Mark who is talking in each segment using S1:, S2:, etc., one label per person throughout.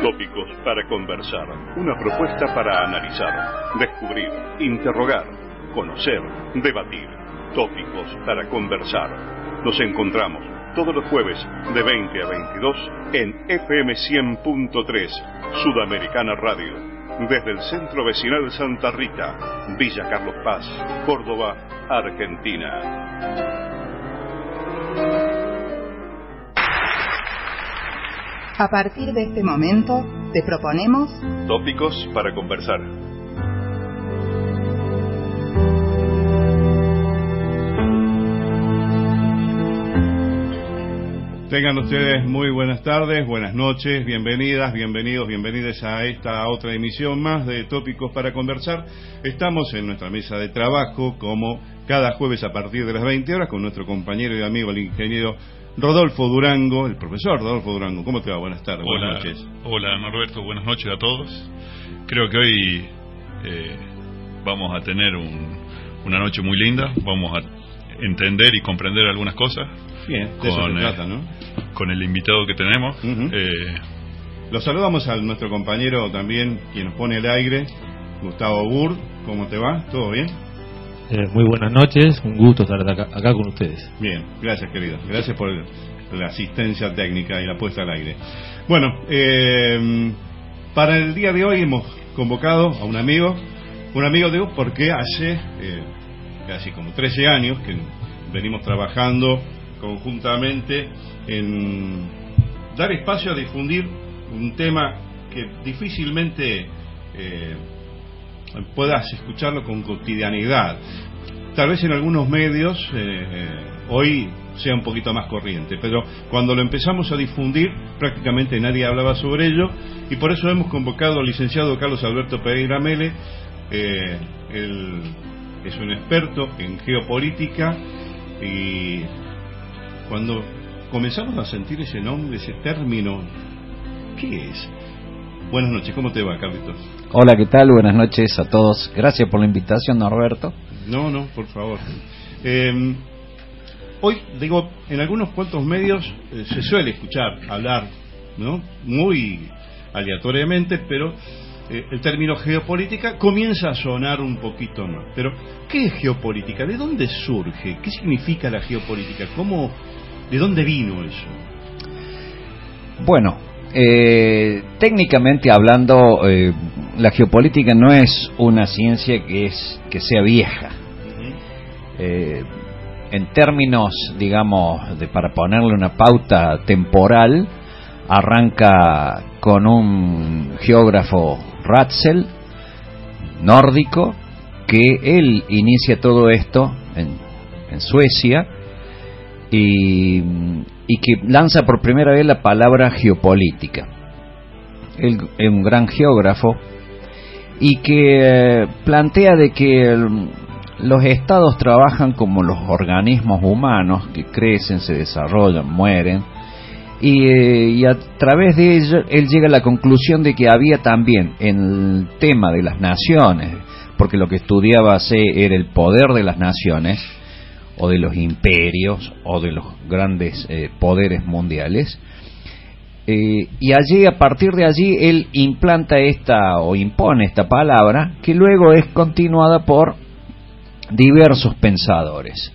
S1: Tópicos para conversar, una propuesta para analizar, descubrir, interrogar, conocer, debatir. Tópicos para conversar. Nos encontramos todos los jueves de 20 a 22 en FM 100.3, Sudamericana Radio, desde el Centro Vecinal Santa Rita, Villa Carlos Paz, Córdoba, Argentina.
S2: A partir de este momento, te proponemos
S1: Tópicos para conversar.
S3: Tengan ustedes muy buenas tardes, buenas noches, bienvenidas, bienvenidos, bienvenidas a esta otra emisión más de Tópicos para Conversar. Estamos en nuestra mesa de trabajo, como cada jueves a partir de las 20 horas, con nuestro compañero y amigo, el ingeniero Rodolfo Durango, el profesor Rodolfo Durango. ¿Cómo te va? Buenas tardes, buenas noches.
S4: Hola, Norberto, buenas noches a todos. Creo que hoy vamos a tener una noche muy linda, vamos a entender y comprender algunas cosas.
S3: Bien, de eso se trata, ¿no?
S4: Con el invitado que tenemos.
S3: Lo saludamos a nuestro compañero también, quien nos pone al aire, Gustavo Burr. ¿Cómo te va? ¿Todo bien?
S5: Muy buenas noches, un gusto estar acá con ustedes.
S3: Bien, gracias, querido. Gracias por la asistencia técnica y la puesta al aire. Bueno, para el día de hoy hemos convocado a un amigo digo, porque hace casi como 13 años que venimos trabajando conjuntamente en dar espacio a difundir un tema que difícilmente puedas escucharlo con cotidianidad. Tal vez en algunos medios hoy sea un poquito más corriente, pero cuando lo empezamos a difundir prácticamente nadie hablaba sobre ello, y por eso hemos convocado al licenciado Carlos Alberto Pereira Mele. Él es un experto en geopolítica, y cuando comenzamos a sentir ese nombre, ese término, ¿qué es? Buenas noches, ¿cómo te va, Carlitos?
S6: Hola, ¿qué tal? Buenas noches a todos. Gracias por la invitación, Norberto.
S3: No, por favor. Hoy, digo, en algunos cuantos medios se suele escuchar hablar, ¿no? Muy aleatoriamente, pero el término geopolítica comienza a sonar un poquito más. Pero, ¿qué es geopolítica? ¿De dónde surge? ¿Qué significa la geopolítica? ¿De dónde vino eso?
S6: Bueno, técnicamente hablando, la geopolítica no es una ciencia que sea vieja. En términos, digamos, para ponerle una pauta temporal, arranca con un geógrafo Ratzel, nórdico, que él inicia todo esto en Suecia, y que lanza por primera vez la palabra geopolítica. Él es un gran geógrafo y que plantea de que los estados trabajan como los organismos humanos, que crecen, se desarrollan, mueren, y a través de ello él llega a la conclusión de que había también en el tema de las naciones, porque lo que estudiaba era el poder de las naciones, o de los imperios, o de los grandes poderes mundiales, y allí, a partir de allí, él implanta impone esta palabra, que luego es continuada por diversos pensadores.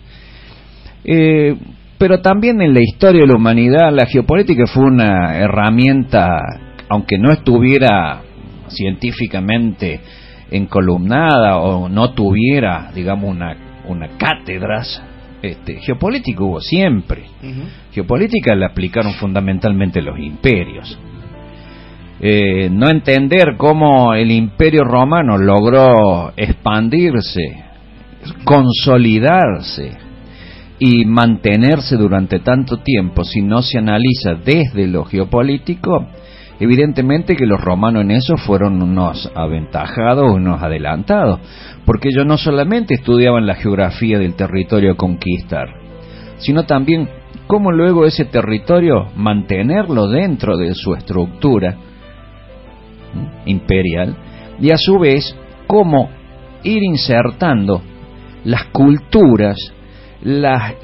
S6: Pero también en la historia de la humanidad, la geopolítica fue una herramienta, aunque no estuviera científicamente encolumnada o no tuviera, digamos, una cátedras, geopolítica hubo siempre. Geopolítica la aplicaron fundamentalmente los imperios. No entender cómo el Imperio Romano logró expandirse, consolidarse y mantenerse durante tanto tiempo, si no se analiza desde lo geopolítico, evidentemente que los romanos en eso fueron unos aventajados, unos adelantados, porque ellos no solamente estudiaban la geografía del territorio a conquistar, sino también cómo luego ese territorio mantenerlo dentro de su estructura imperial, y a su vez cómo ir insertando las culturas, las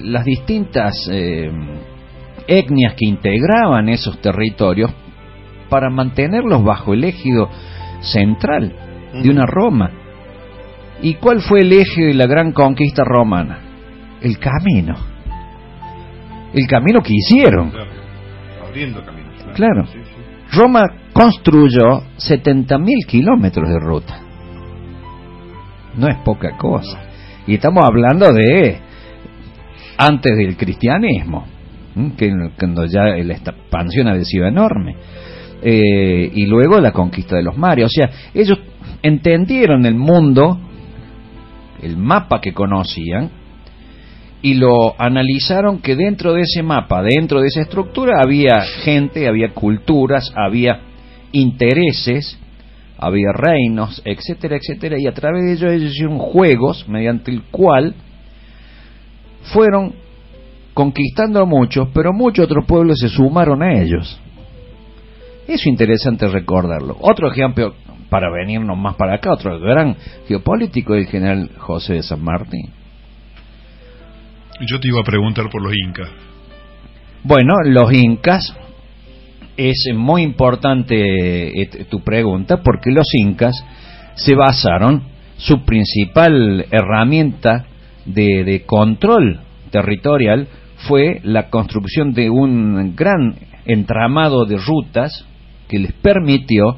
S6: distintas etnias que integraban esos territorios para mantenerlos bajo el ejido central de una Roma. ¿Y cuál fue el eje de la gran conquista romana? El camino. El camino que hicieron.
S3: Claro. Abriendo caminos.
S6: Claro.
S3: Sí, sí.
S6: Roma construyó 70.000 kilómetros de ruta. No es poca cosa. Y estamos hablando de antes del cristianismo, que cuando ya la expansión había sido enorme, y luego la conquista de los mares. O sea, ellos entendieron el mundo, el mapa que conocían, y lo analizaron, que dentro de ese mapa, dentro de esa estructura, había gente, había culturas, había intereses, había reinos, etcétera, etcétera, y a través de ellos hicieron juegos mediante el cual fueron conquistando a muchos, pero muchos otros pueblos se sumaron a ellos. Es interesante recordarlo. Otro ejemplo, para venirnos más para acá, otro gran geopolítico, el general José de San Martín.
S4: Yo te iba a preguntar por los incas.
S6: Bueno, los incas, es muy importante tu pregunta, porque los incas se basaron, su principal herramienta de control territorial fue la construcción de un gran entramado de rutas que les permitió,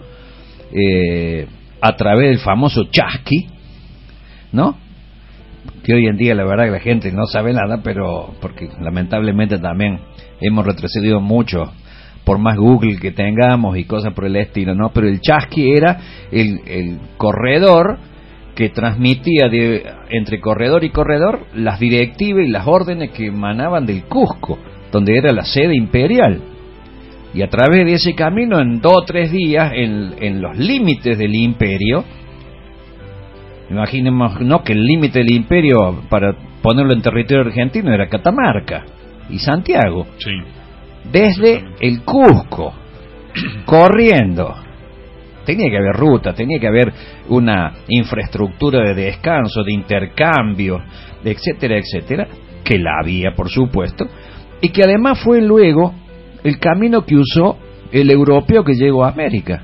S6: a través del famoso chasqui, ¿no?, que hoy en día la verdad que la gente no sabe nada, pero porque lamentablemente también hemos retrocedido mucho, por más Google que tengamos y cosas por el estilo, ¿no? Pero el chasqui era el corredor que transmitía entre corredor y corredor las directivas y las órdenes que emanaban del Cusco, donde era la sede imperial. Y a través de ese camino, en 2 o 3 días, en los límites del imperio, imaginemos, ¿no?, que el límite del imperio, para ponerlo en territorio argentino, era Catamarca y Santiago.
S4: Sí.
S6: Desde el Cusco, corriendo. Tenía que haber ruta, tenía que haber una infraestructura de descanso, de intercambio, etcétera, etcétera, que la había, por supuesto, y que además fue luego el camino que usó el europeo que llegó a América.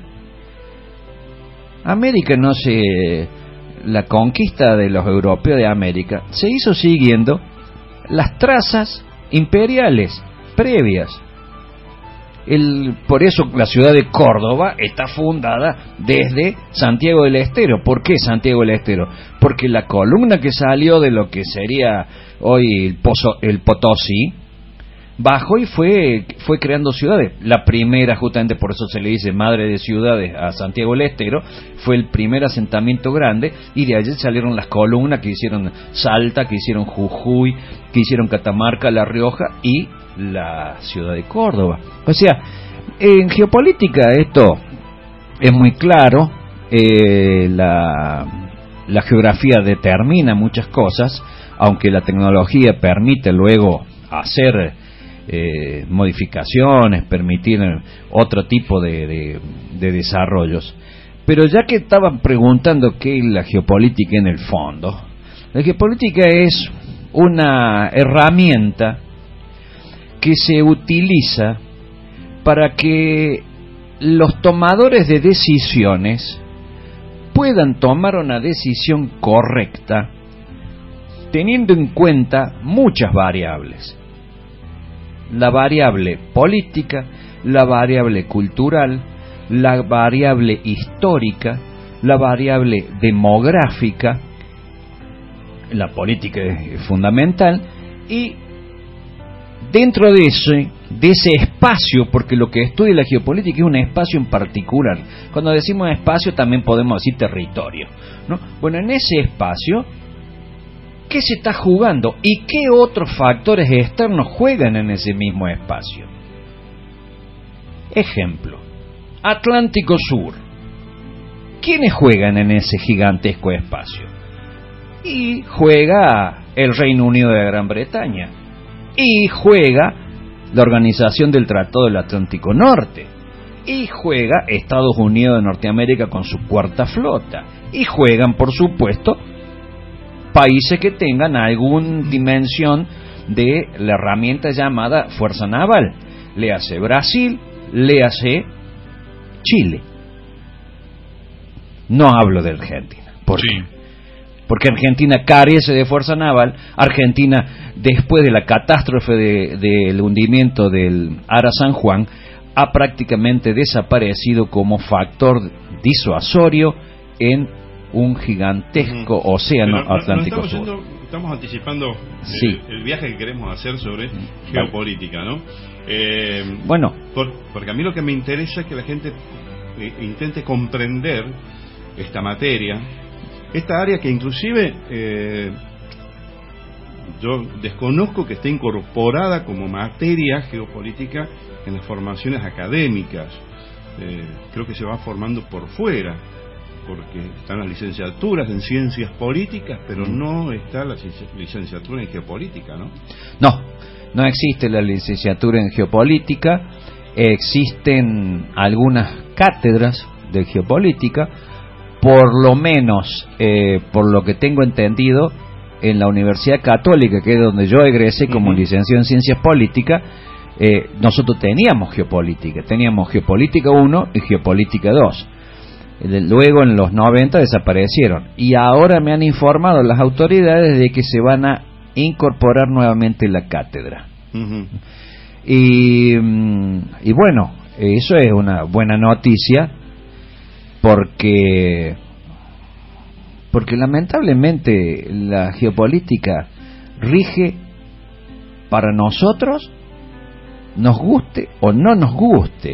S6: América la conquista de los europeos de América se hizo siguiendo las trazas imperiales previas. Por eso la ciudad de Córdoba está fundada desde Santiago del Estero. ¿Por qué Santiago del Estero? Porque la columna que salió de lo que sería hoy el Potosí bajó y fue creando ciudades. La primera, justamente por eso se le dice madre de ciudades a Santiago del Estero, fue el primer asentamiento grande, y de allí salieron las columnas que hicieron Salta, que hicieron Jujuy, que hicieron Catamarca, La Rioja y la ciudad de Córdoba. O sea, en geopolítica esto es muy claro. La geografía determina muchas cosas, aunque la tecnología permite luego hacer modificaciones, permitir otro tipo de desarrollos. Pero ya que estaban preguntando qué es la geopolítica en el fondo, la geopolítica es una herramienta que se utiliza para que los tomadores de decisiones puedan tomar una decisión correcta, teniendo en cuenta muchas variables: la variable política, la variable cultural, la variable histórica, la variable demográfica. La política es fundamental, y dentro de ese espacio, porque lo que estudia la geopolítica es un espacio en particular. Cuando decimos espacio también podemos decir territorio, ¿no? Bueno, en ese espacio, ¿qué se está jugando? ¿Y qué otros factores externos juegan en ese mismo espacio? Ejemplo, Atlántico Sur. ¿Quiénes juegan en ese gigantesco espacio? Y juega el Reino Unido de Gran Bretaña, y juega la Organización del Tratado del Atlántico Norte, y juega Estados Unidos de Norteamérica con su cuarta flota, y juegan, por supuesto, países que tengan alguna dimensión de la herramienta llamada fuerza naval. Léase Brasil, léase Chile. No hablo de Argentina. ¿Por qué?
S4: Sí.
S6: Porque Argentina carece de fuerza naval. Argentina, después de la catástrofe del hundimiento del Ara San Juan, ha prácticamente desaparecido como factor disuasorio en un gigantesco océano Atlántico Sur.
S3: Estamos anticipando
S6: sí.
S3: el viaje que queremos hacer sobre geopolítica, ¿no?
S6: Bueno,
S3: porque a mí lo que me interesa es que la gente intente comprender esta materia, esta área que inclusive yo desconozco que esté incorporada como materia geopolítica en las formaciones académicas. Creo que se va formando por fuera, porque están las licenciaturas en ciencias políticas, pero no está la licenciatura en geopolítica, ¿no?
S6: No existe la licenciatura en geopolítica. Existen algunas cátedras de geopolítica, por lo menos, por lo que tengo entendido, en la Universidad Católica, que es donde yo egresé como licenciado en Ciencias Políticas, nosotros teníamos Geopolítica 1 y Geopolítica 2. Luego en los 90 desaparecieron, y ahora me han informado las autoridades de que se van a incorporar nuevamente la cátedra. Y bueno, eso es una buena noticia, porque lamentablemente la geopolítica rige para nosotros, nos guste o no nos guste,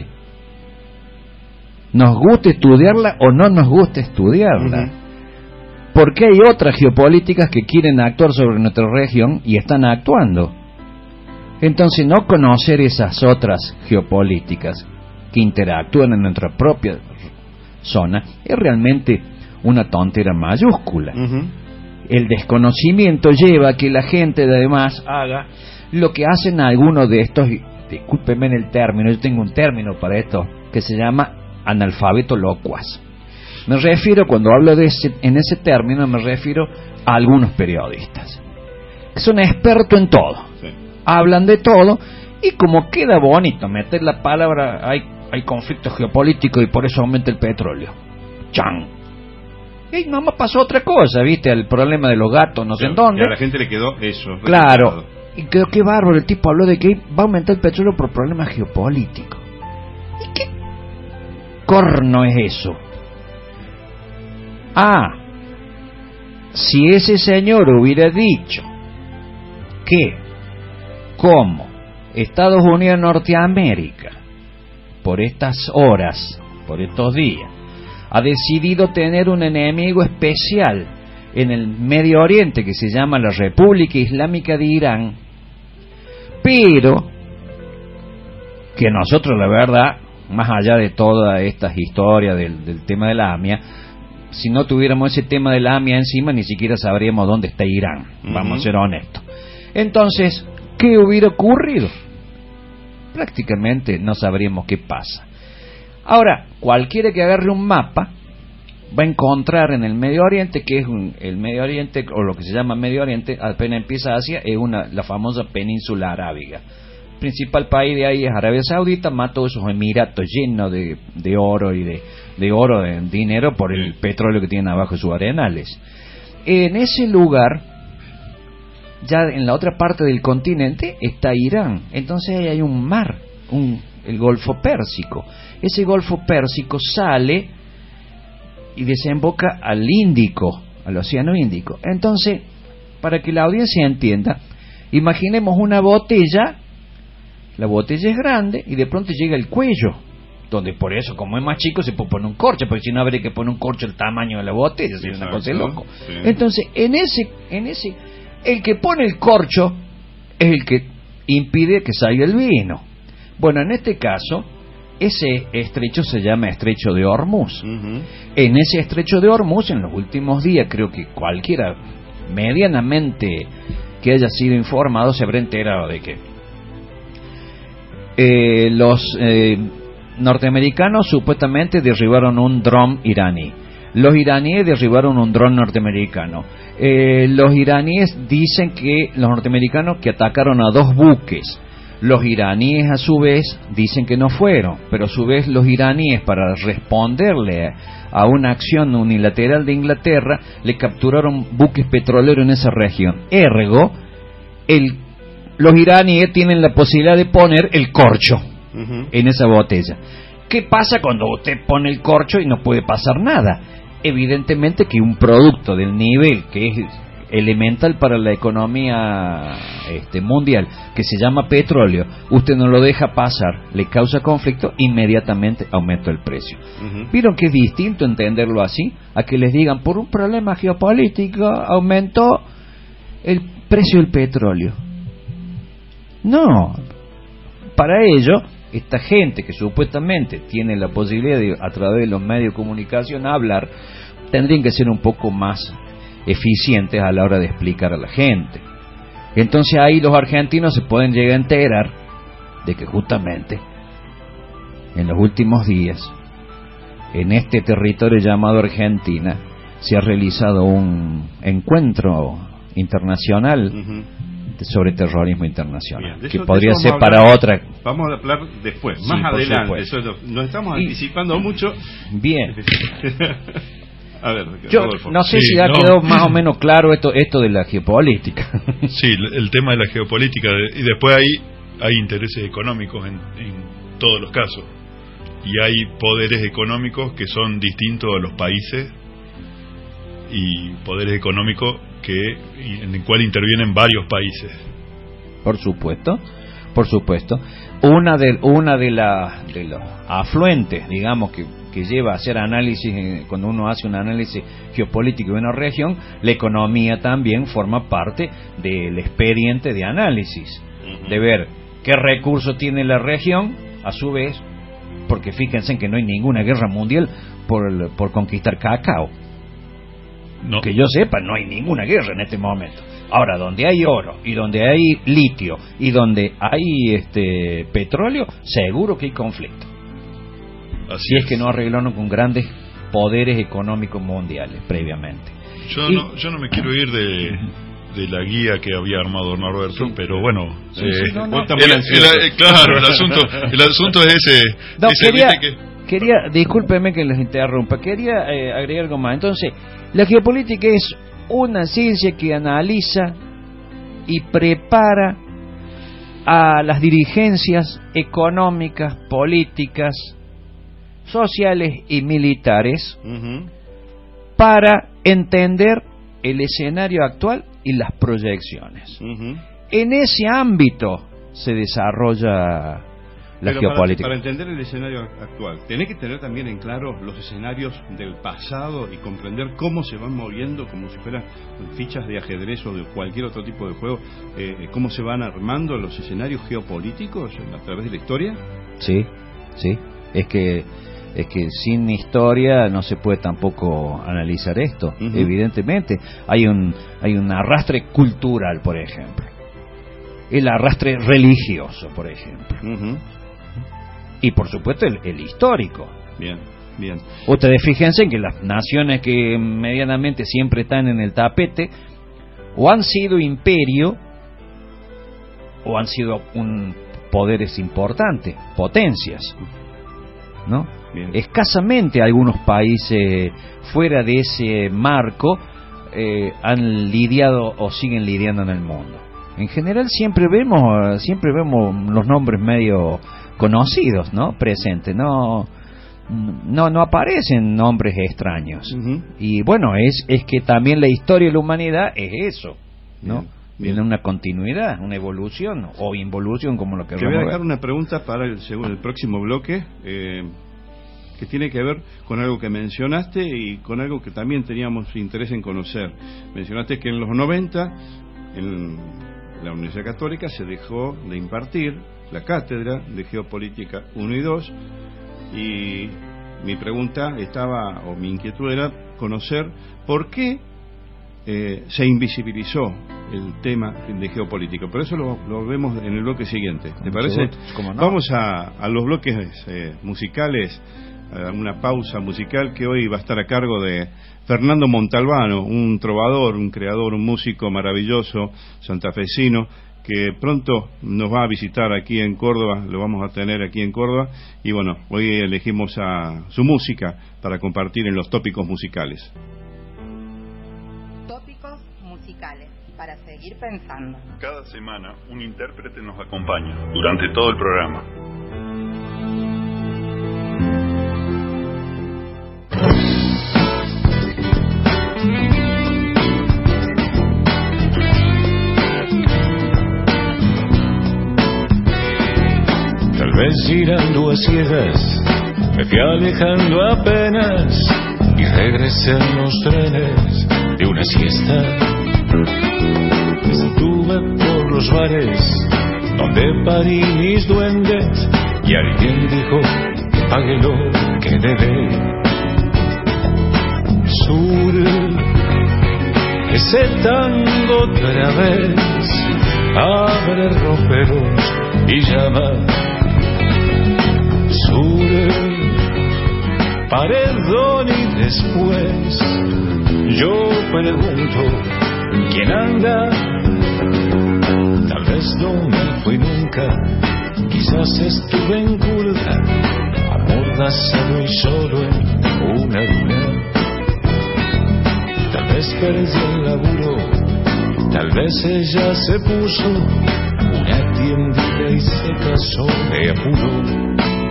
S6: nos guste estudiarla o no nos guste estudiarla, porque hay otras geopolíticas que quieren actuar sobre nuestra región y están actuando. Entonces, no conocer esas otras geopolíticas que interactúan en nuestra propia zona es realmente una tontera mayúscula. El desconocimiento lleva a que la gente además haga lo que hacen algunos de estos, discúlpenme en el término, yo tengo un término para esto que se llama analfabeto locuaz. Me refiero, cuando hablo en ese término, me refiero a algunos periodistas que son expertos en todo, hablan de todo, y como queda bonito meter la palabra hay conflicto geopolítico y por eso aumenta el petróleo, ¡chan! Y nomás pasó otra cosa, ¿viste? El problema de los gatos, no sé en dónde.
S3: Y a la gente le quedó eso.
S6: Claro. Y creo que bárbaro, el tipo habló de que va a aumentar el petróleo por problemas geopolíticos. ¿Y qué corno es eso? Si ese señor hubiera dicho que, como Estados Unidos de Norteamérica, por estas horas, por estos días, ha decidido tener un enemigo especial en el Medio Oriente que se llama la República Islámica de Irán, pero que nosotros, la verdad, más allá de todas estas historias del tema de la AMIA, si no tuviéramos ese tema de la AMIA encima, ni siquiera sabríamos dónde está Irán, vamos a ser honestos. Entonces, ¿qué hubiera ocurrido? Prácticamente no sabríamos qué pasa. Ahora, cualquiera que agarre un mapa va a encontrar en el Medio Oriente, que es el Medio Oriente, o lo que se llama Medio Oriente, apenas empieza Asia, es la famosa península arábiga. El principal país de ahí es Arabia Saudita, más todos esos emiratos llenos de oro y de oro, de dinero, por el petróleo que tienen abajo de sus arenales. En ese lugar, ya en la otra parte del continente, está Irán. Entonces ahí hay un mar, el Golfo Pérsico. Ese Golfo Pérsico sale y desemboca al Índico, al Océano Índico. Entonces, para que la audiencia entienda, imaginemos una botella, la botella es grande y de pronto llega el cuello, donde por eso, como es más chico, se puede poner un corcho, porque si no habría que poner un corcho el tamaño de la botella, sería una cosa de loco. Sí. Entonces, en ese, el que pone el corcho es el que impide que salga el vino. Bueno, en este caso, ese estrecho se llama Estrecho de Hormuz. En ese Estrecho de Hormuz, en los últimos días, creo que cualquiera medianamente que haya sido informado se habrá enterado de que los norteamericanos supuestamente derribaron un dron iraní. Los iraníes derribaron un dron norteamericano. Los iraníes dicen que los norteamericanos que atacaron a 2 buques. Los iraníes a su vez dicen que no fueron, pero a su vez los iraníes, para responderle a una acción unilateral de Inglaterra, le capturaron buques petroleros en esa región. Ergo, los iraníes tienen la posibilidad de poner el corcho en esa botella. ¿Qué pasa cuando usted pone el corcho y no puede pasar nada? Evidentemente que un producto del nivel que es elemental para la economía mundial, que se llama petróleo, usted no lo deja pasar, le causa conflicto, inmediatamente aumenta el precio. ¿Vieron que es distinto entenderlo así a que les digan por un problema geopolítico aumentó el precio del petróleo? No, para ello esta gente que supuestamente tiene la posibilidad de, a través de los medios de comunicación, hablar, tendrían que ser un poco más eficientes a la hora de explicar a la gente. Entonces ahí los argentinos se pueden llegar a enterar de que justamente en los últimos días, en este territorio llamado Argentina, se ha realizado un encuentro internacional sobre terrorismo internacional. Bien, que podría ser para otra.
S3: Vamos a hablar después, más adelante. Eso nos estamos anticipando mucho.
S6: Bien.
S3: A ver,
S6: yo no sé si ya quedó más o menos claro esto de la geopolítica.
S4: Sí, el tema de la geopolítica, y después hay intereses económicos en todos los casos, y hay poderes económicos que son distintos a los países, y poderes económicos en el cual intervienen varios países.
S6: Por supuesto. Una de los afluentes, digamos, que lleva a hacer análisis, cuando uno hace un análisis geopolítico de una región, la economía también forma parte del expediente de análisis, de ver qué recursos tiene la región, a su vez, porque fíjense en que no hay ninguna guerra mundial por conquistar cacao. No. Que yo sepa, no hay ninguna guerra en este momento. Ahora, donde hay oro y donde hay litio y donde hay petróleo, seguro que hay conflicto. Si es que no arreglaron con grandes poderes económicos mundiales previamente.
S4: Yo no me quiero ir de la guía que había armado Norberto, pero bueno, claro, el asunto es ese.
S6: Discúlpeme que les interrumpa, quería agregar algo más. Entonces, la geopolítica es una ciencia que analiza y prepara a las dirigencias económicas, políticas, sociales y militares para entender el escenario actual y las proyecciones. En ese ámbito se desarrolla la geopolítica.
S3: Para entender el escenario actual, tenés que tener también en claro los escenarios del pasado y comprender cómo se van moviendo, como si fueran fichas de ajedrez o de cualquier otro tipo de juego, cómo se van armando los escenarios geopolíticos a través de la historia.
S6: Sí. Es que sin historia no se puede tampoco analizar esto. Evidentemente hay un arrastre cultural, por ejemplo, el arrastre religioso, por ejemplo, y por supuesto el histórico.
S3: Bien.
S6: Ustedes fíjense en que las naciones que medianamente siempre están en el tapete o han sido imperio o han sido poderes importantes, potencias, ¿no? Bien. Escasamente algunos países fuera de ese marco han lidiado o siguen lidiando en el mundo. En general siempre vemos los nombres medio conocidos, ¿no? Presentes, no aparecen nombres extraños. Y bueno, es que también la historia de la humanidad es eso, ¿no? Tiene una continuidad, una evolución o involución, como lo que
S3: te voy a dejar una pregunta para el próximo bloque, que tiene que ver con algo que mencionaste y con algo que también teníamos interés en conocer. Mencionaste que en los 90 en la Universidad Católica se dejó de impartir la cátedra de Geopolítica 1 y 2, y mi pregunta mi inquietud era conocer por qué se invisibilizó el tema de geopolítica. Por eso lo vemos en el bloque siguiente. ¿Te parece?
S6: ¿Cómo no?
S3: Vamos a los bloques musicales, a una pausa musical que hoy va a estar a cargo de Fernando Montalbano, un trovador, un creador, un músico maravilloso santafesino que pronto nos va a visitar aquí en Córdoba, lo vamos a tener aquí en Córdoba, y bueno, hoy elegimos a su música para compartir en los tópicos musicales.
S2: Tópicos musicales, para seguir pensando.
S1: Cada semana un intérprete nos acompaña durante todo el programa.
S7: Tal vez girando a ciegas me fui alejando apenas y regresé en los trenes de una siesta. Estuve por los bares donde parí mis duendes y alguien dijo que pague lo que debe. Sur, ese tango otra vez, abre roperos y llama. Sur, paredón y después yo pregunto quién anda. Tal vez no me fui nunca, quizás estuve en curda, amordazado y solo en una luna. Tal vez perdí el laburo, tal vez ella se puso una tiendita y se casó de apuro.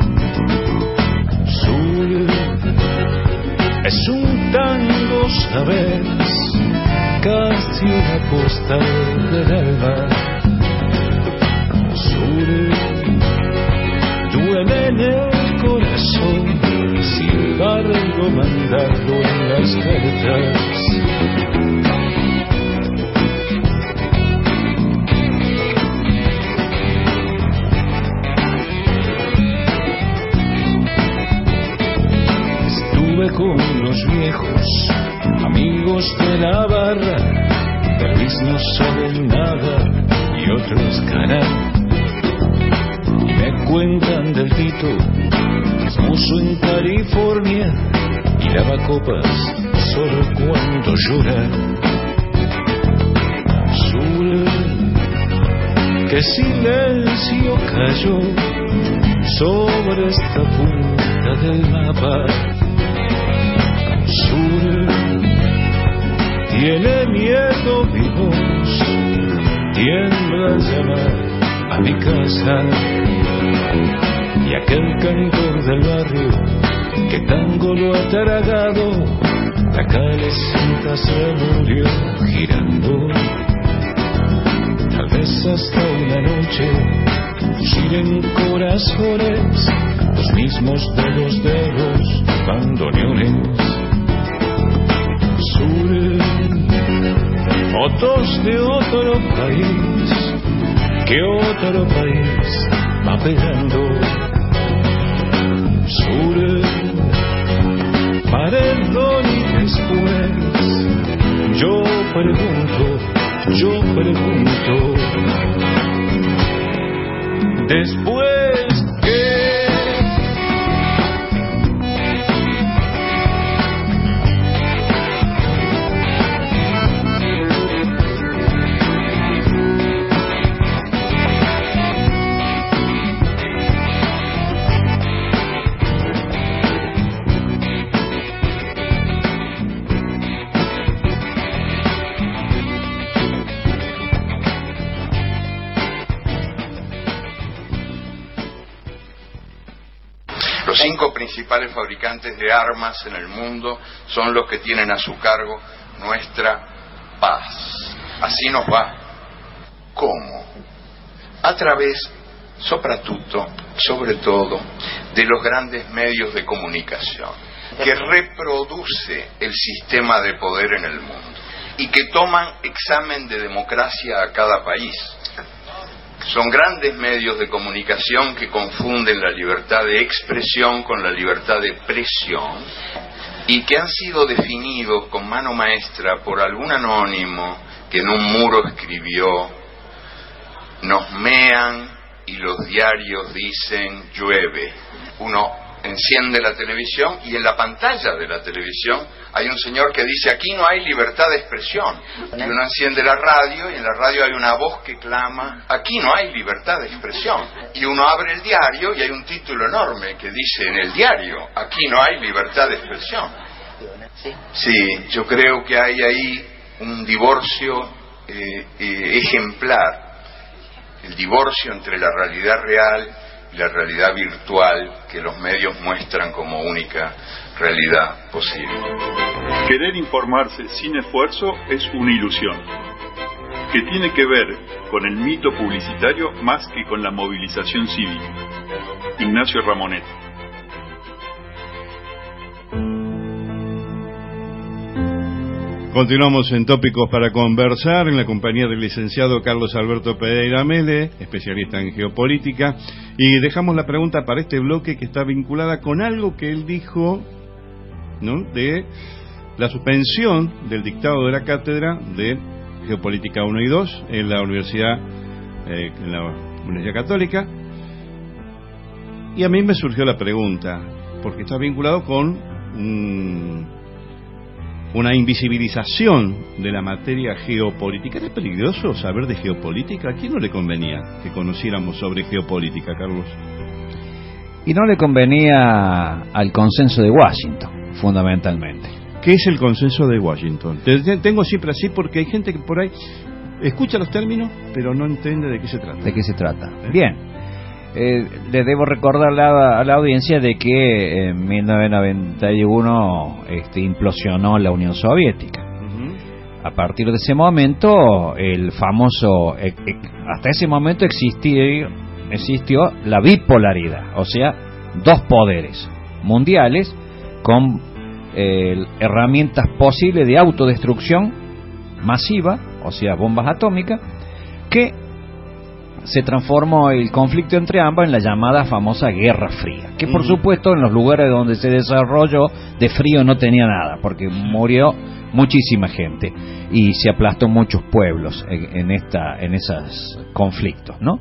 S7: Sur, es un tango, sabes, casi una postal del alma. Sur, duele en el corazón, sin embargo mandarlo en las cartas. Con los viejos amigos de la barra, de Luis no saben nada y otros ganan. Y me cuentan del Tito, famoso en California, y lava copas solo cuando llora. Sur, qué silencio cayó sobre esta punta del mapa. Sur, tiene miedo mi voz, tiembla al llamar a mi casa. Y aquel cantor del barrio que tango lo ha tragado, la calecita se murió girando. Tal vez hasta una noche giren corazones, los mismos de los bandoneones. Sur, fotos de otro país, que otro país va pegando. Sur, paredón y después yo pregunto, después que
S8: Los 5 principales fabricantes de armas en el mundo son los que tienen a su cargo nuestra paz. Así nos va. ¿Cómo? A través, soprattutto, sobre todo, de los grandes medios de comunicación, que reproduce el sistema de poder en el mundo y que toman examen de democracia a cada país. Son grandes medios de comunicación que confunden la libertad de expresión con la libertad de presión y que han sido definidos con mano maestra por algún anónimo que en un muro escribió: nos mean y los diarios dicen llueve. Uno enciende la televisión y en la pantalla de la televisión hay un señor que dice: aquí no hay libertad de expresión. Y uno enciende la radio y en la radio hay una voz que clama: aquí no hay libertad de expresión. Y uno abre el diario y hay un título enorme que dice en el diario: aquí no hay libertad de expresión. Sí, yo creo que hay ahí un divorcio ejemplar, el divorcio entre la realidad real y la realidad virtual que los medios muestran como única realidad posible.
S4: Querer informarse sin esfuerzo es una ilusión, que tiene que ver con el mito publicitario más que con la movilización cívica. Ignacio Ramonet.
S3: Continuamos en Tópicos para Conversar en la compañía del licenciado Carlos Alberto Pereira Mele, especialista en geopolítica, y dejamos la pregunta para este bloque que está vinculada con algo que él dijo, ¿no?, de la suspensión del dictado de la cátedra de Geopolítica 1 y 2 en la Universidad Católica. Y a mí me surgió la pregunta, porque está vinculado con una invisibilización de la materia geopolítica. ¿Era peligroso saber de geopolítica? ¿A quién no le convenía que conociéramos sobre geopolítica, Carlos?
S6: Y no le convenía al consenso de Washington, fundamentalmente.
S3: ¿Qué es el consenso de Washington? Tengo siempre así porque hay gente que por ahí escucha los términos, pero no entiende de qué se trata.
S6: ¿De qué se trata? Bien. Le debo recordar a la audiencia de que en 1991 implosionó la Unión Soviética. A partir de ese momento, el famoso, hasta ese momento existió la bipolaridad, o sea, dos poderes mundiales con herramientas posibles de autodestrucción masiva, o sea, bombas atómicas, que se transformó el conflicto entre ambas en la llamada famosa Guerra Fría, que por supuesto en los lugares donde se desarrolló de frío no tenía nada, porque murió muchísima gente y se aplastó muchos pueblos en esos conflictos, ¿no?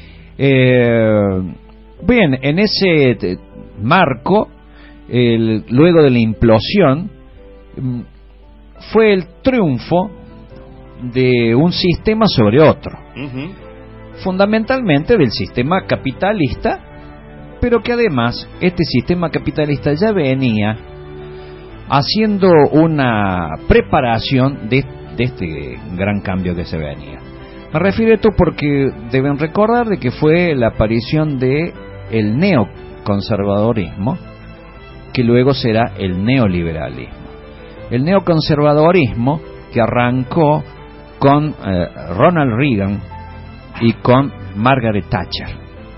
S6: Bien, en ese marco, luego de la implosión, fue el triunfo de un sistema sobre otro. Fundamentalmente del sistema capitalista, pero que además este sistema capitalista ya venía haciendo una preparación de este gran cambio que se venía. Me refiero a esto porque deben recordar de que fue la aparición de el neoconservadorismo, que luego será el neoliberalismo. El neoconservadorismo que arrancó con Ronald Reagan y con Margaret Thatcher.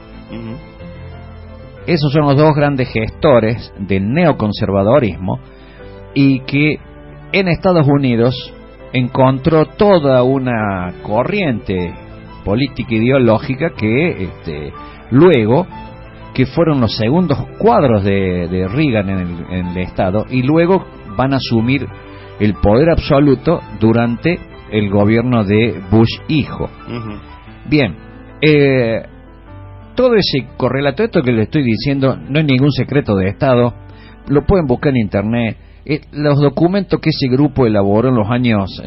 S6: Esos son los dos grandes gestores del neoconservadorismo, y que en Estados Unidos encontró toda una corriente política ideológica que luego, que fueron los segundos cuadros de Reagan en el Estado, y luego van a asumir el poder absoluto durante el gobierno de Bush hijo. Bien, todo ese correlato, esto que le estoy diciendo, no es ningún secreto de Estado, lo pueden buscar en internet. Los documentos que ese grupo elaboró en los años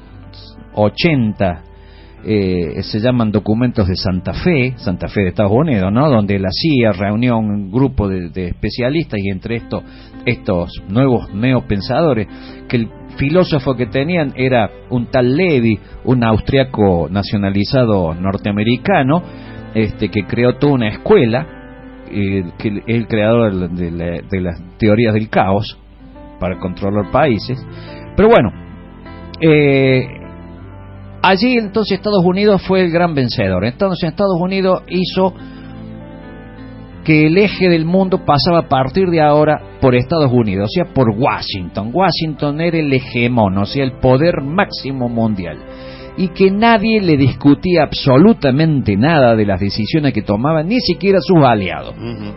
S6: 80 se llaman documentos de Santa Fe de Estados Unidos, ¿no?, donde la CIA reunió un grupo de especialistas, y entre estos nuevos neopensadores, que el filósofo que tenían era un tal Levi, un austriaco nacionalizado norteamericano, que creó toda una escuela, que es el creador de las teorías del caos para controlar países. Pero bueno, allí entonces Estados Unidos fue el gran vencedor. Entonces Estados Unidos hizo que el eje del mundo pasaba a partir de ahora por Estados Unidos, o sea, por Washington. Washington era el hegemón, o sea, el poder máximo mundial, y que nadie le discutía absolutamente nada de las decisiones que tomaban, ni siquiera sus aliados.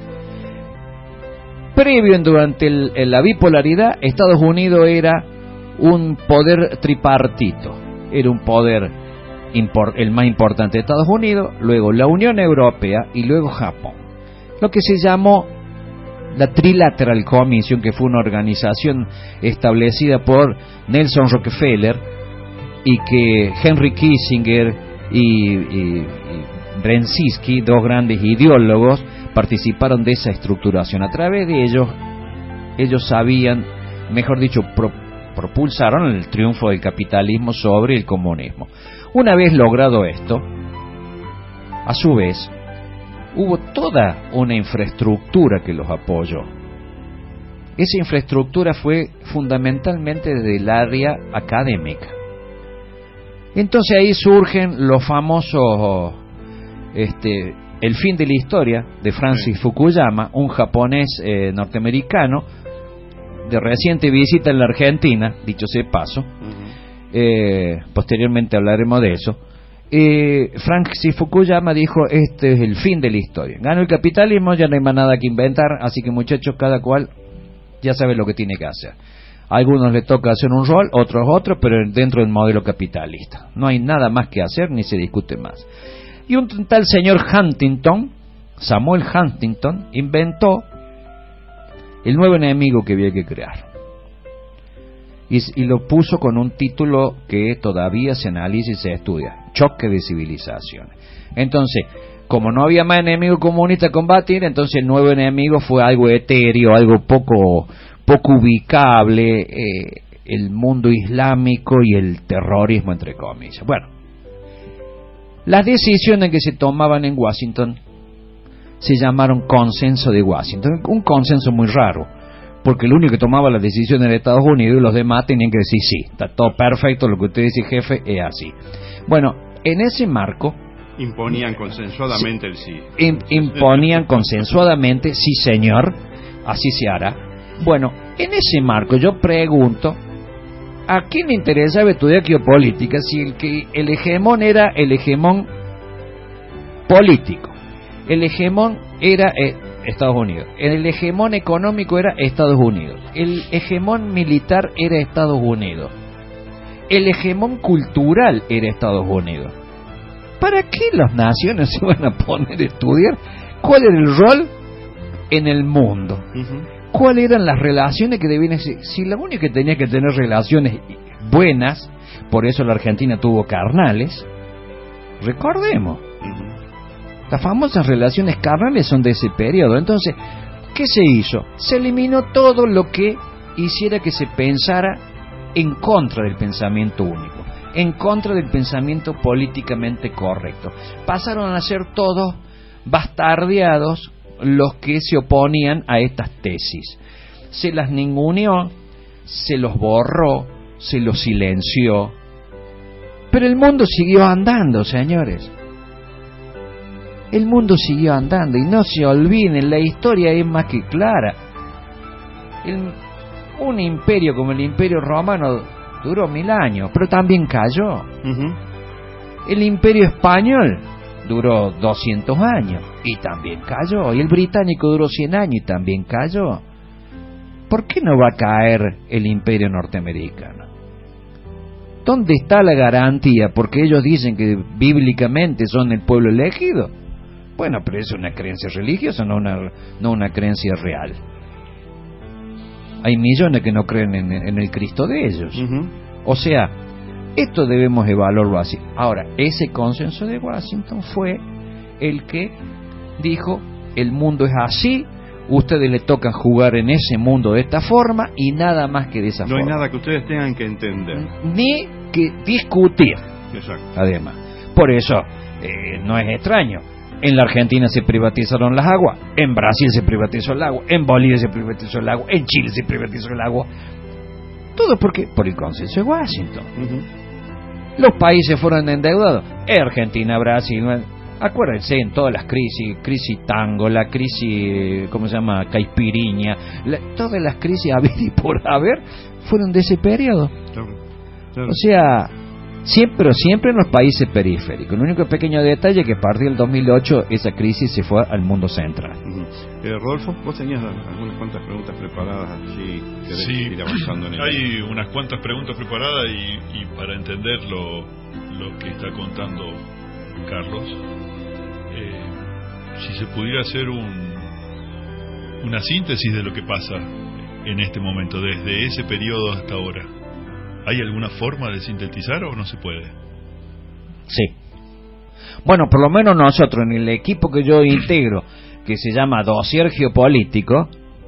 S6: Previo, durante la bipolaridad, Estados Unidos era un poder tripartito. Era un poder el más importante de Estados Unidos, luego la Unión Europea y luego Japón. Lo que se llamó la Trilateral Commission, que fue una organización establecida por Nelson Rockefeller y que Henry Kissinger y Brzezinski, dos grandes ideólogos, participaron de esa estructuración. A través de ellos sabían, mejor dicho, propulsaron el triunfo del capitalismo sobre el comunismo. Una vez logrado esto, a su vez, hubo toda una infraestructura que los apoyó. Esa infraestructura fue fundamentalmente del área académica. Entonces ahí surgen los famosos El fin de la historia de Francis Fukuyama, un japonés norteamericano de reciente visita en la Argentina, dicho sea de paso. Posteriormente hablaremos de eso. Francis Fukuyama dijo: este es el fin de la historia, ganó el capitalismo, ya no hay más nada que inventar, así que muchachos, cada cual ya sabe lo que tiene que hacer. A algunos les toca hacer un rol, otros otro, pero dentro del modelo capitalista no hay nada más que hacer ni se discute más. Y un tal señor Huntington, Samuel Huntington, inventó el nuevo enemigo que había que crear, y lo puso con un título que todavía se analiza y se estudia: choque de civilizaciones. Entonces, como no había más enemigo comunista a combatir, entonces el nuevo enemigo fue algo etéreo, algo poco ubicable, el mundo islámico y el terrorismo, entre comillas. Bueno, las decisiones que se tomaban en Washington se llamaron Consenso de Washington, un consenso muy raro, porque el único que tomaba las decisiones era Estados Unidos y los demás tenían que decir sí, está todo perfecto, lo que usted dice, jefe, es así. Bueno, en ese marco
S3: imponían consensuadamente el sí.
S6: Imponían consensuadamente, sí señor, así se hará. Bueno, en ese marco yo pregunto, ¿a quién le interesaba estudiar geopolítica si el hegemón era el hegemón político? El hegemón era Estados Unidos. El hegemón económico era Estados Unidos. El hegemón militar era Estados Unidos. El hegemón cultural era Estados Unidos. ¿Para qué las naciones se van a poner a estudiar cuál era el rol en el mundo? ¿Cuáles eran las relaciones que debían existir? Si la única que tenía que tener relaciones buenas, por eso la Argentina tuvo carnales, recordemos, las famosas relaciones carnales son de ese periodo. Entonces, ¿qué se hizo? Se eliminó todo lo que hiciera que se pensara en contra del pensamiento único, en contra del pensamiento políticamente correcto. Pasaron a ser todos bastardeados los que se oponían a estas tesis. Se las ninguneó, se los borró, se los silenció, pero el mundo siguió andando, señores. El mundo siguió andando, y no se olviden, la historia es más que clara. Un imperio como el Imperio Romano duró 1000 años, pero también cayó. El Imperio Español duró 200 años y también cayó, y el británico duró 100 años y también cayó. ¿Por qué no va a caer el Imperio norteamericano? ¿Dónde está la garantía? Porque ellos dicen que bíblicamente son el pueblo elegido. Bueno, pero es una creencia religiosa, no una creencia real. Hay millones que no creen en el Cristo de ellos. O sea, esto debemos evaluarlo así. Ahora, ese consenso de Washington fue el que dijo: el mundo es así, ustedes le tocan jugar en ese mundo de esta forma y nada más que de esa forma.
S3: No hay nada que ustedes tengan que entender
S6: ni que discutir.
S3: Exacto.
S6: Además, por eso no es extraño. En la Argentina se privatizaron las aguas, en Brasil se privatizó el agua, en Bolivia se privatizó el agua, en Chile se privatizó el agua. Todo por el consenso de Washington. Los países fueron endeudados, Argentina, Brasil. Acuérdense, en todas las crisis tango, la crisis, ¿cómo se llama?, caipiriña, todas las crisis haber y por haber fueron de ese periodo. Claro. O sea, siempre en los países periféricos. El único pequeño detalle es que a partir del 2008 esa crisis se fue al mundo central.
S3: Rodolfo, vos tenías algunas cuantas preguntas preparadas, si querés ir avanzando en
S4: hay unas cuantas preguntas preparadas y para entender lo que está contando Carlos, si se pudiera hacer una síntesis de lo que pasa en este momento, desde ese periodo hasta ahora. ¿Hay alguna forma de sintetizar o no se puede?
S6: Sí. Bueno, por lo menos nosotros, en el equipo que yo integro, que se llama Dossier Geopolítico,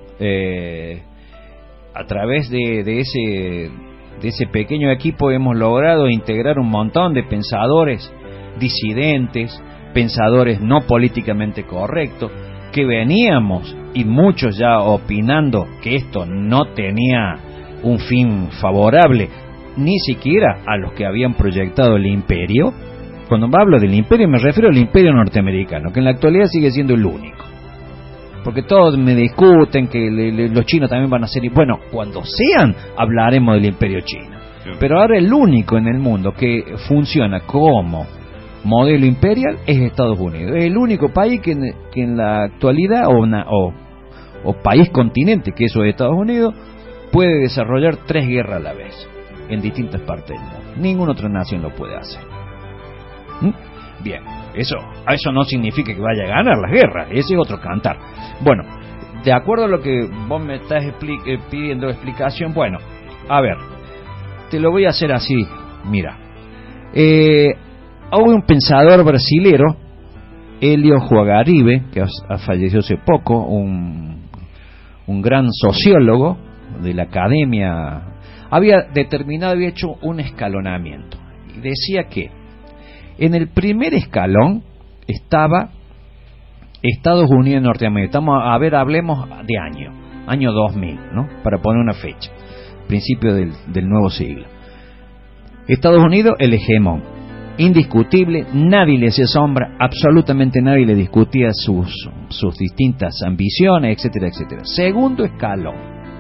S6: a través de ese pequeño equipo hemos logrado integrar un montón de pensadores disidentes, pensadores no políticamente correctos, que veníamos, y muchos ya opinando que esto no tenía un fin favorable, ni siquiera a los que habían proyectado el imperio. Cuando hablo del imperio me refiero al imperio norteamericano, que en la actualidad sigue siendo el único. Porque todos me discuten que los chinos también van a ser... Bueno, cuando sean, hablaremos del imperio chino. Pero ahora el único en el mundo que funciona como modelo imperial es Estados Unidos. Es el único país que en la actualidad, o país continente, que eso es Estados Unidos, puede desarrollar 3 guerras a la vez en distintas partes del mundo. Ninguna otra nación lo puede hacer. Bien, eso no significa que vaya a ganar las guerras, ese es otro cantar. Bueno, de acuerdo a lo que vos me estás pidiendo explicación, bueno, a ver, te lo voy a hacer así. Mira, hubo un pensador brasilero, Hélio Juagaribe, que falleció hace poco, un gran sociólogo de la academia. Había hecho un escalonamiento y decía que en el primer escalón estaba Estados Unidos y Norteamérica. Hablemos de año 2000, ¿no? Para poner una fecha, principio del nuevo siglo. Estados Unidos, el hegemón, indiscutible, nadie le hacía sombra, absolutamente nadie le discutía sus distintas ambiciones, etcétera, etcétera. Segundo escalón,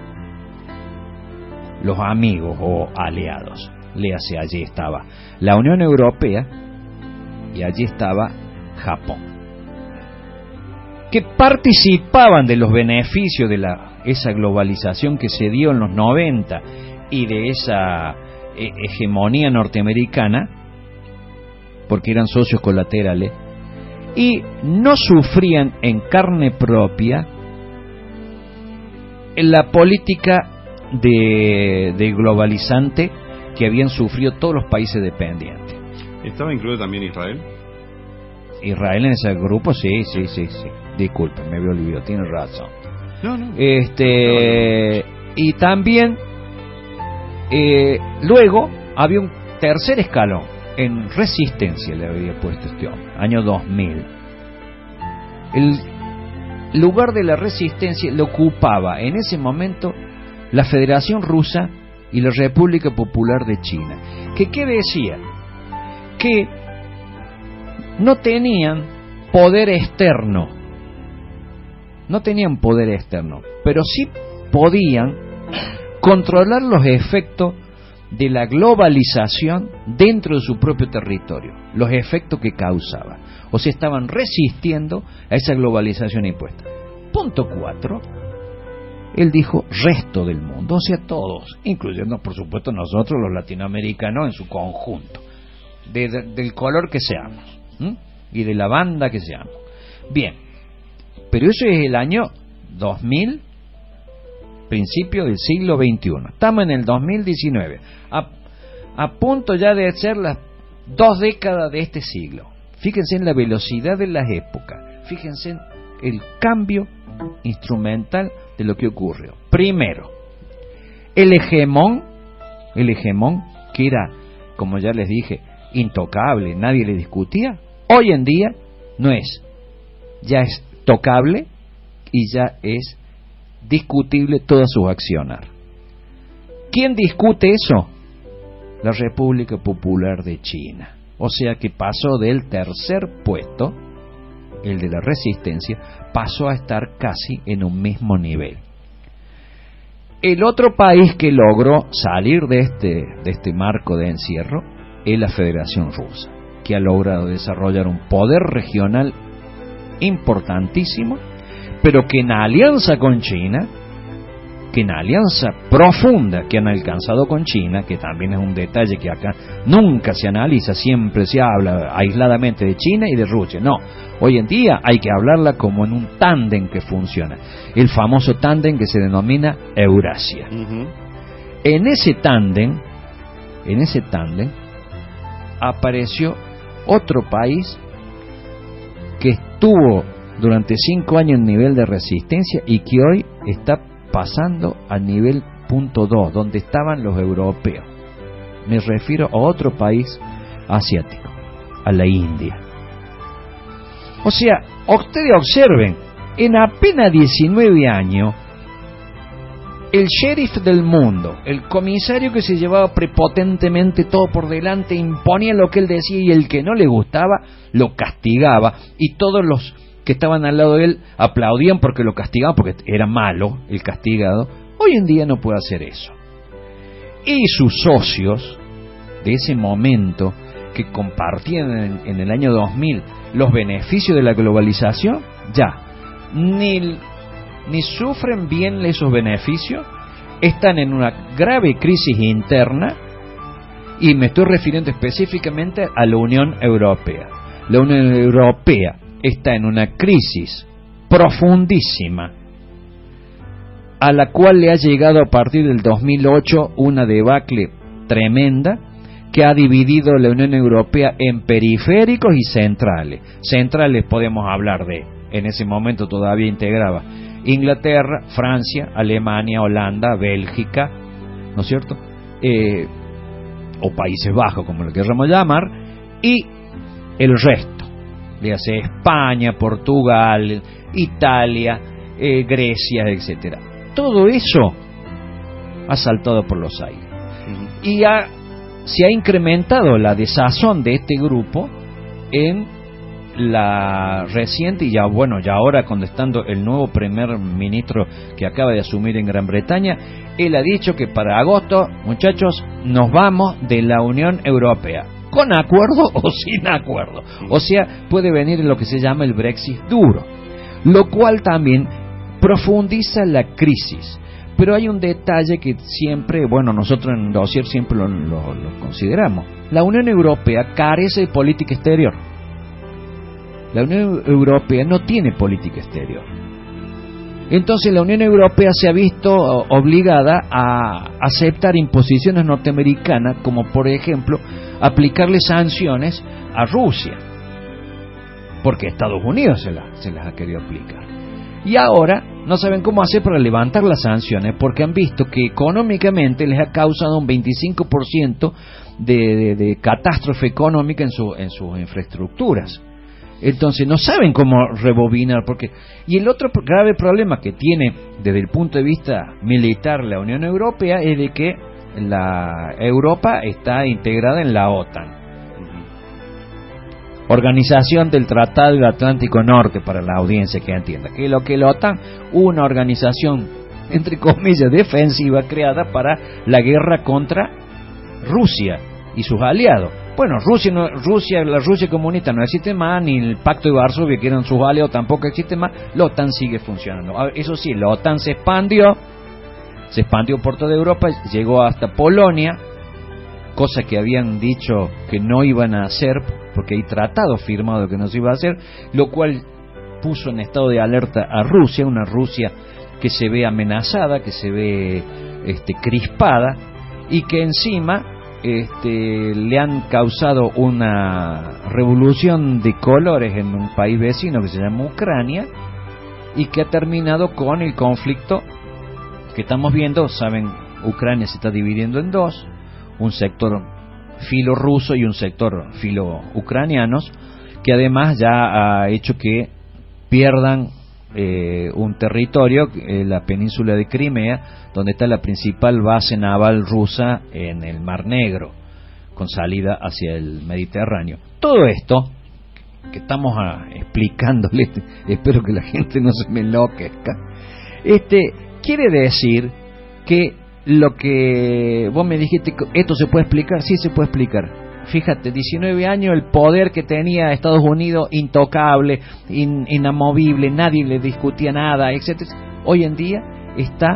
S6: los amigos o aliados. Léase, allí estaba la Unión Europea y allí estaba Japón, que participaban de los beneficios de esa globalización que se dio en los 90 y de esa hegemonía norteamericana, porque eran socios colaterales, y no sufrían en carne propia en la política de globalizante que habían sufrido todos los países dependientes.
S3: ¿Estaba incluido también Israel?
S6: Israel en ese grupo, sí. Disculpe, me había olvidado, tiene razón.
S3: No.
S6: Y también luego había un tercer escalón en resistencia, le había puesto este hombre, año 2000. El lugar de la resistencia lo ocupaba en ese momento la Federación Rusa y la República Popular de China. ¿Qué decía? Que no tenían poder externo, pero sí podían controlar los efectos de la globalización dentro de su propio territorio, los efectos que causaba. O sea, estaban resistiendo a esa globalización impuesta. Punto 4. Él dijo resto del mundo, o sea, todos, incluyendo por supuesto nosotros los latinoamericanos en su conjunto, del color que seamos, y de la banda que seamos. Bien, pero eso es el año 2000, principio del siglo XXI. Estamos en el 2019, a punto ya de ser las 2 décadas de este siglo. Fíjense en la velocidad de las épocas, fíjense en el cambio instrumental de lo que ocurrió. Primero, el hegemón que era, como ya les dije, intocable, nadie le discutía, hoy en día no es, ya es tocable y ya es discutible toda su accionar. ¿Quién discute eso? La República Popular de China. O sea que pasó del tercer puesto, el de la resistencia, pasó a estar casi en un mismo nivel. El otro país que logró salir de este marco de encierro es la Federación Rusa, que ha logrado desarrollar un poder regional importantísimo, pero que en alianza con China, que en alianza profunda que han alcanzado con China, que también es un detalle que acá nunca se analiza, siempre se habla aisladamente de China y de Rusia. No, hoy en día hay que hablarla como en un tándem que funciona, el famoso tándem que se denomina Eurasia. En ese tándem apareció otro país que estuvo durante 5 años en nivel de resistencia y que hoy está pasando al nivel punto 2, donde estaban los europeos. Me refiero a otro país asiático, a la India. O sea, ustedes observen, en apenas 19 años, el sheriff del mundo, el comisario que se llevaba prepotentemente todo por delante, imponía lo que él decía y el que no le gustaba, lo castigaba, y todos los que estaban al lado de él aplaudían porque lo castigaban, porque era malo el castigado. Hoy en día no puede hacer eso. Y sus socios de ese momento, que compartían en el año 2000 los beneficios de la globalización, ya ni sufren bien esos beneficios, están en una grave crisis interna, y me estoy refiriendo específicamente a la Unión Europea. La Unión Europea está en una crisis profundísima, a la cual le ha llegado a partir del 2008 una debacle tremenda que ha dividido la Unión Europea en periféricos y centrales. Centrales podemos hablar de, en ese momento todavía integraba Inglaterra, Francia, Alemania, Holanda, Bélgica, ¿no es cierto? O Países Bajos, como lo queramos llamar, y el resto. Le hace España, Portugal, Italia, Grecia, etcétera. Todo eso ha saltado por los aires. Y se ha incrementado la desazón de este grupo en la reciente, y ya ahora contestando el nuevo primer ministro que acaba de asumir en Gran Bretaña, él ha dicho que para agosto, muchachos, nos vamos de la Unión Europea. ¿Con acuerdo o sin acuerdo? O sea, puede venir lo que se llama el Brexit duro, lo cual también profundiza la crisis. Pero hay un detalle que siempre, nosotros en Dossier siempre lo consideramos. La Unión Europea carece de política exterior. La Unión Europea no tiene política exterior. Entonces la Unión Europea se ha visto obligada a aceptar imposiciones norteamericanas, como por ejemplo aplicarle sanciones a Rusia, porque Estados Unidos se las ha querido aplicar. Y ahora no saben cómo hacer para levantar las sanciones, porque han visto que económicamente les ha causado un 25% de catástrofe económica en sus infraestructuras. Entonces no saben cómo rebobinar, y el otro grave problema que tiene desde el punto de vista militar la Unión Europea es de que la Europa está integrada en la OTAN, Organización del Tratado del Atlántico Norte, para la audiencia que entienda, que lo que la OTAN, una organización entre comillas defensiva creada para la guerra contra Rusia y sus aliados. Bueno, la Rusia comunista no existe más, ni el Pacto de Varsovia, que eran sus aliados, tampoco existe más. La OTAN sigue funcionando. Eso sí, la OTAN se expandió por toda Europa, llegó hasta Polonia, cosa que habían dicho que no iban a hacer, porque hay tratado firmado que no se iba a hacer, lo cual puso en estado de alerta a Rusia, una Rusia que se ve amenazada, que se ve crispada, y que encima le han causado una revolución de colores en un país vecino que se llama Ucrania, y que ha terminado con el conflicto que estamos viendo. Saben, Ucrania se está dividiendo en dos, un sector filo ruso y un sector filo ucranianos, que además ya ha hecho que pierdan un territorio, la península de Crimea, donde está la principal base naval rusa en el Mar Negro, con salida hacia el Mediterráneo. Todo esto que estamos explicándole, espero que la gente no se me enloquezca, quiere decir que lo que vos me dijiste, ¿esto se puede explicar? Sí, se puede explicar. Fíjate, 19 años, el poder que tenía Estados Unidos, intocable, inamovible, nadie le discutía nada, etcétera. Hoy en día está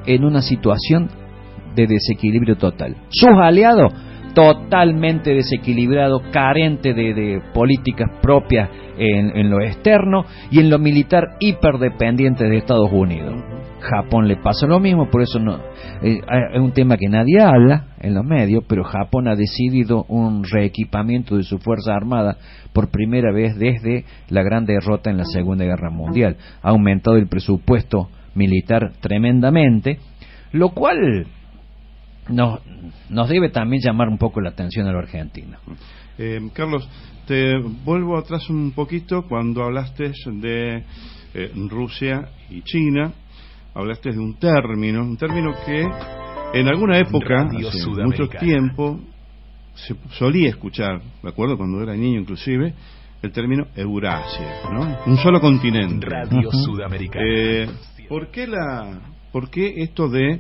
S6: en una situación de desequilibrio total. Sus aliados, totalmente desequilibrados, carentes de políticas propias en lo externo, y en lo militar hiperdependientes de Estados Unidos. Japón le pasa lo mismo, por eso no es un tema que nadie habla en los medios, pero Japón ha decidido un reequipamiento de su fuerza armada por primera vez desde la gran derrota en la Segunda Guerra Mundial. Ha aumentado el presupuesto militar tremendamente, lo cual nos debe también llamar un poco la atención a los argentinos.
S3: Carlos, te vuelvo atrás un poquito cuando hablaste de Rusia y China. Hablaste de un término que en alguna época, hace mucho tiempo, se solía escuchar, ¿de acuerdo? Cuando era niño inclusive, el término Eurasia, ¿no? Un solo continente.
S9: Radio Sudamericana.
S3: ¿Por qué esto de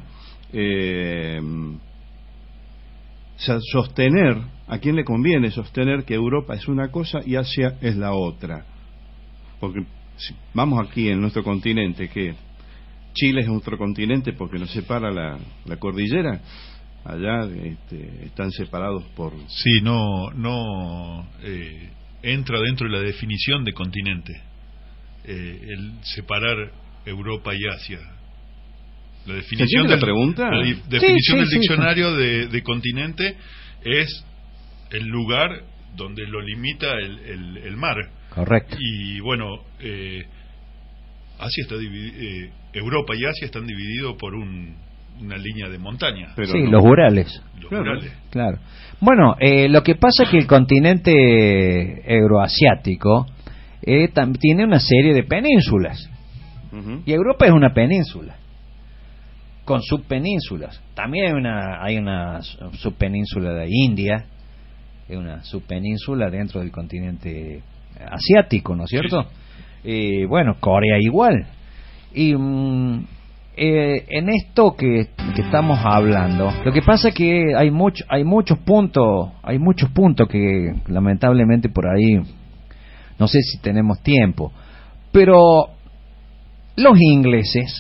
S3: sostener, a quién le conviene sostener que Europa es una cosa y Asia es la otra? Porque si vamos aquí en nuestro continente, que Chile es otro continente porque nos separa la cordillera, allá están separados por...
S4: Sí, no entra dentro de la definición de continente, el separar Europa y Asia. La definición
S3: de la pregunta.
S4: La definición del diccionario de continente es el lugar donde lo limita el mar.
S6: Correcto.
S4: Y bueno, Asia está Europa y Asia están divididos por una línea de montaña.
S6: Pero sí, los Urales. Claro. Bueno, lo que pasa es que el continente euroasiático tiene una serie de penínsulas. Y Europa es una península, con subpenínsulas. También hay una subpenínsula de India, es una subpenínsula dentro del continente asiático, ¿no es cierto? Sí. Bueno, Corea igual. Y en esto que estamos hablando, lo que pasa es que hay muchos puntos que lamentablemente por ahí no sé si tenemos tiempo, pero los ingleses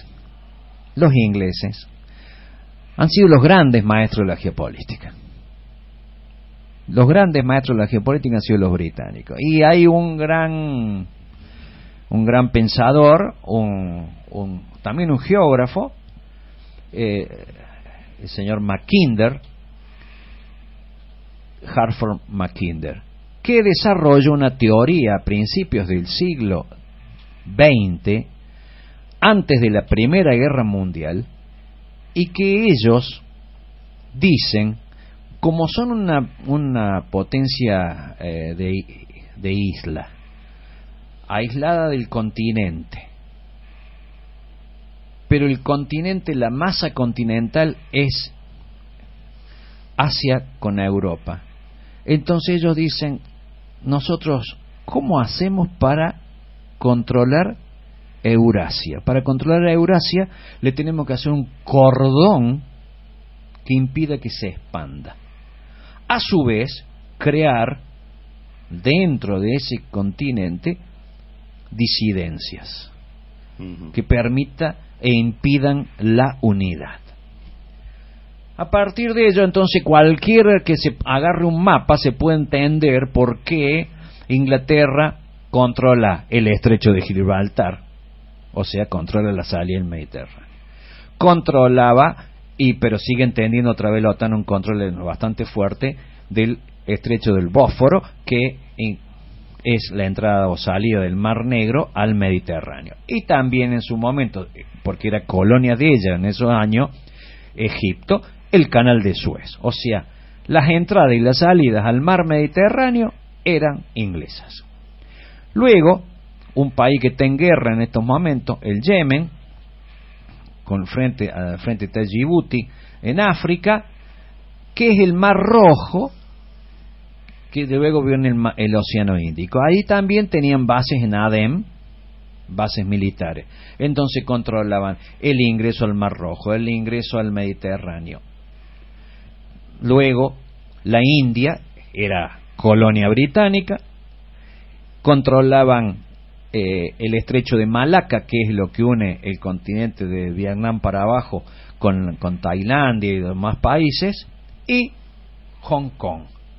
S6: han sido los grandes maestros de la geopolítica. Los grandes maestros de la geopolítica han sido los británicos, y hay un gran pensador, también un geógrafo, el señor Mackinder, Hartford Mackinder, que desarrolló una teoría a principios del siglo XX, antes de la Primera Guerra Mundial, y que ellos dicen, como son una potencia de isla, aislada del continente, pero el continente, la masa continental es Asia con Europa. Entonces ellos dicen, nosotros, ¿cómo hacemos para controlar Eurasia? Para controlar a Eurasia le tenemos que hacer un cordón que impida que se expanda. A su vez, crear dentro de ese continente disidencias que permita e impidan la unidad. A partir de ello, entonces, cualquiera que se agarre un mapa se puede entender por qué Inglaterra controla el estrecho de Gibraltar, o sea, controla la salida del Mediterráneo. Controlaba, pero sigue entendiendo otra vez la OTAN un control bastante fuerte del estrecho del Bósforo, que es la entrada o salida del Mar Negro al Mediterráneo. Y también en su momento, porque era colonia de ella en esos años, Egipto, el canal de Suez. O sea, las entradas y las salidas al mar Mediterráneo eran inglesas. Luego, un país que está en guerra en estos momentos, el Yemen, frente a Djibouti en África, que es el Mar Rojo, que luego viene el Océano Índico. Ahí también tenían bases en Adem, bases militares. Entonces controlaban el ingreso al Mar Rojo, el ingreso al Mediterráneo. Luego, la India era colonia británica, controlaban el estrecho de Malaca, que es lo que une el continente de Vietnam para abajo con Tailandia y demás países, y Hong Kong.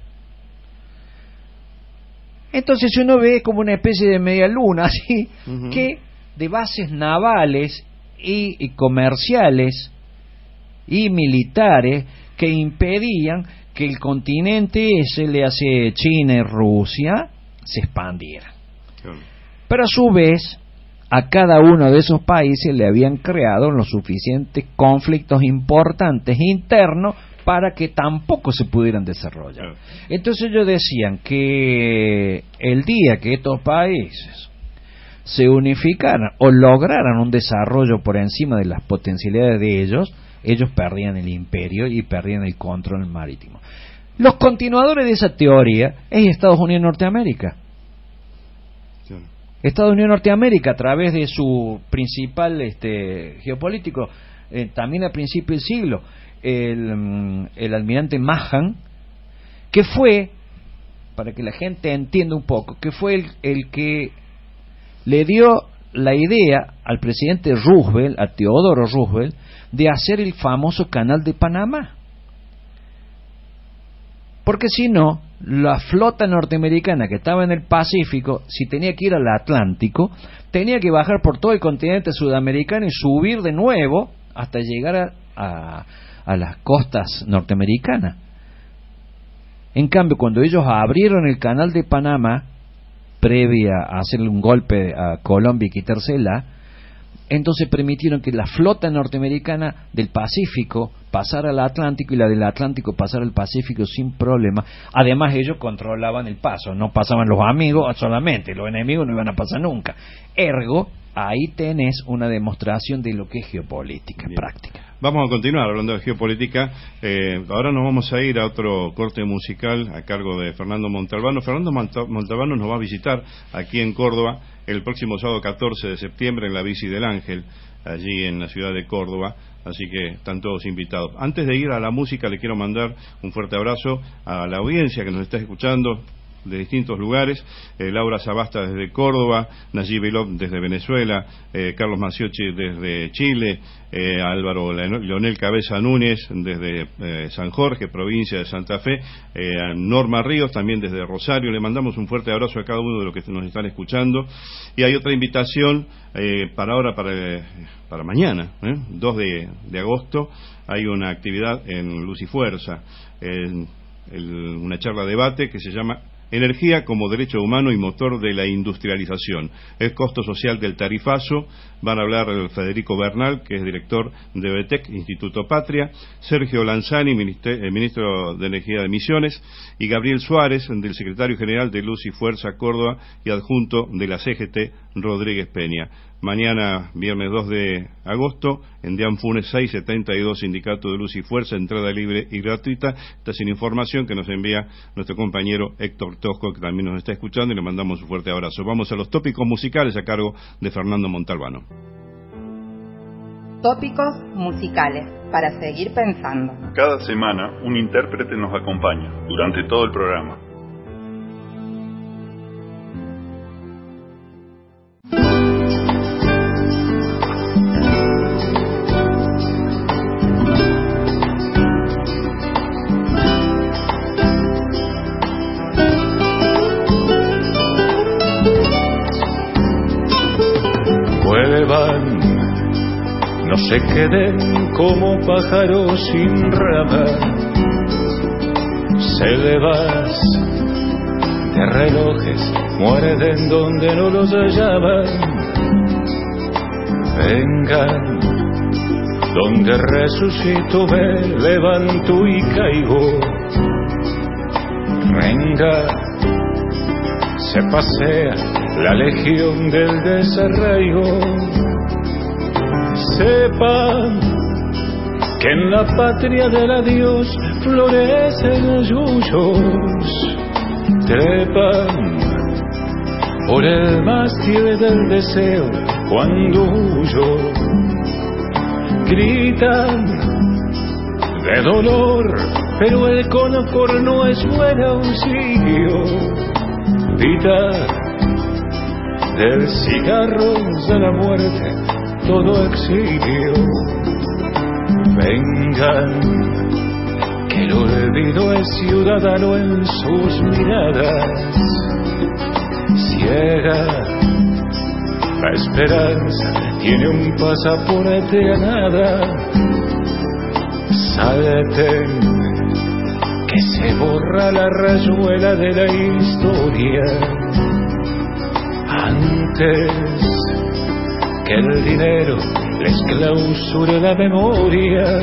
S6: Entonces uno ve como una especie de media luna, así, que de bases navales y comerciales y militares que impedían que el continente ese, le hace China y Rusia, se expandiera. Pero a su vez, a cada uno de esos países le habían creado los suficientes conflictos importantes internos para que tampoco se pudieran desarrollar. Entonces ellos decían que el día que estos países se unificaran o lograran un desarrollo por encima de las potencialidades de ellos perdían el imperio y perdían el control marítimo. Los continuadores de esa teoría es Estados Unidos y Norteamérica. Estados Unidos y Norteamérica, a través de su principal geopolítico, también a principios del siglo, el almirante Mahan, que fue, para que la gente entienda un poco, que fue el que le dio la idea al presidente Roosevelt, a Teodoro Roosevelt, de hacer el famoso canal de Panamá. Porque si no, la flota norteamericana que estaba en el Pacífico, si tenía que ir al Atlántico, tenía que bajar por todo el continente sudamericano y subir de nuevo hasta llegar a las costas norteamericanas. En cambio, cuando ellos abrieron el canal de Panamá, previa a hacerle un golpe a Colombia y quitársela, entonces permitieron que la flota norteamericana del Pacífico pasara al Atlántico y la del Atlántico pasara al Pacífico sin problema. Además ellos controlaban el paso, no pasaban los amigos solamente, los enemigos no iban a pasar nunca. Ergo, ahí tenés una demostración de lo que es geopolítica práctica.
S3: Vamos a continuar hablando de geopolítica. Ahora nos vamos a ir a otro corte musical a cargo de Fernando Montalbano. Fernando Montalbano nos va a visitar aquí en Córdoba el próximo sábado 14 de septiembre en la Bici del Ángel, allí en la ciudad de Córdoba, así que están todos invitados. Antes de ir a la música, le quiero mandar un fuerte abrazo a la audiencia que nos está escuchando de distintos lugares, Laura Sabasta desde Córdoba, Nayib Belov desde Venezuela, Carlos Maciochi desde Chile, Álvaro Leonel Cabeza Núñez desde San Jorge, provincia de Santa Fe, Norma Ríos también desde Rosario. Le mandamos un fuerte abrazo a cada uno de los que nos están escuchando. Y hay otra invitación para mañana, 2 de agosto, hay una actividad en Luz y Fuerza, una charla debate que se llama Energía como derecho humano y motor de la industrialización. El costo social del tarifazo. Van a hablar Federico Bernal, que es director de BETEC, Instituto Patria, Sergio Lanzani, ministro de Energía de Misiones, y Gabriel Suárez, del secretario general de Luz y Fuerza Córdoba y adjunto de la CGT, Rodríguez Peña. Mañana, viernes 2 de agosto, en Dianfunes 672, Sindicato de Luz y Fuerza, entrada libre y gratuita. Esta es una información que nos envía nuestro compañero Héctor Tosco, que también nos está escuchando, y le mandamos un fuerte abrazo. Vamos a los tópicos musicales a cargo de Fernando Montalbano.
S2: Tópicos musicales para seguir pensando.
S1: Cada semana un intérprete nos acompaña durante todo el programa.
S7: No se queden como pájaros sin rama, celebas de relojes mueren donde no los llaman. Vengan donde resucito, me levanto y caigo. Venga, se pasea la legión del desarraigo. Sepan que en la patria del adiós florecen yuyos. Trepan por el mástil del deseo cuando huyo. Gritan de dolor, pero el confort no es buen auxilio. Vida del cigarro de la muerte, todo exilio. Vengan, que el olvido es ciudadano en sus miradas. Ciega, la esperanza tiene un pasaporte a nada. Salten, que se borra la rayuela de la historia. Antes que el dinero les clausure la memoria.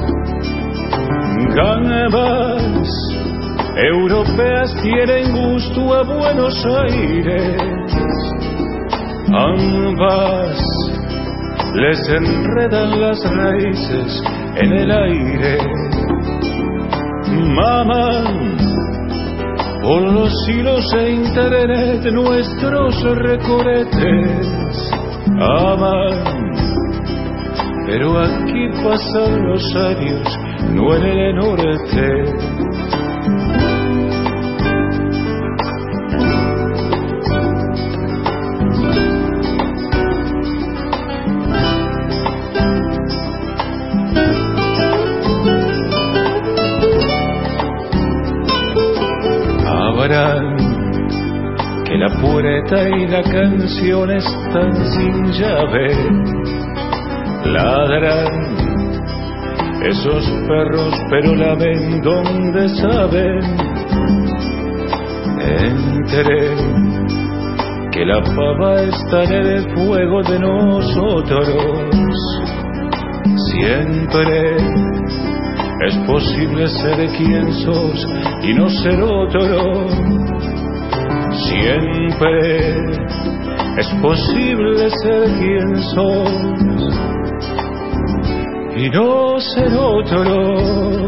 S7: Gambas europeas tienen gusto a Buenos Aires. Ambas les enredan las raíces en el aire. Maman por los hilos de internet nuestros recoretes. Aman, pero aquí pasan los años, no en el norte. Que la puerta y la canción están sin llave. Ladran esos perros, pero lamen donde saben. Enteré que la pava está en el fuego de nosotros. Siempre es posible ser quien sos y no ser otro. Siempre es posible ser quien sos y no ser otro.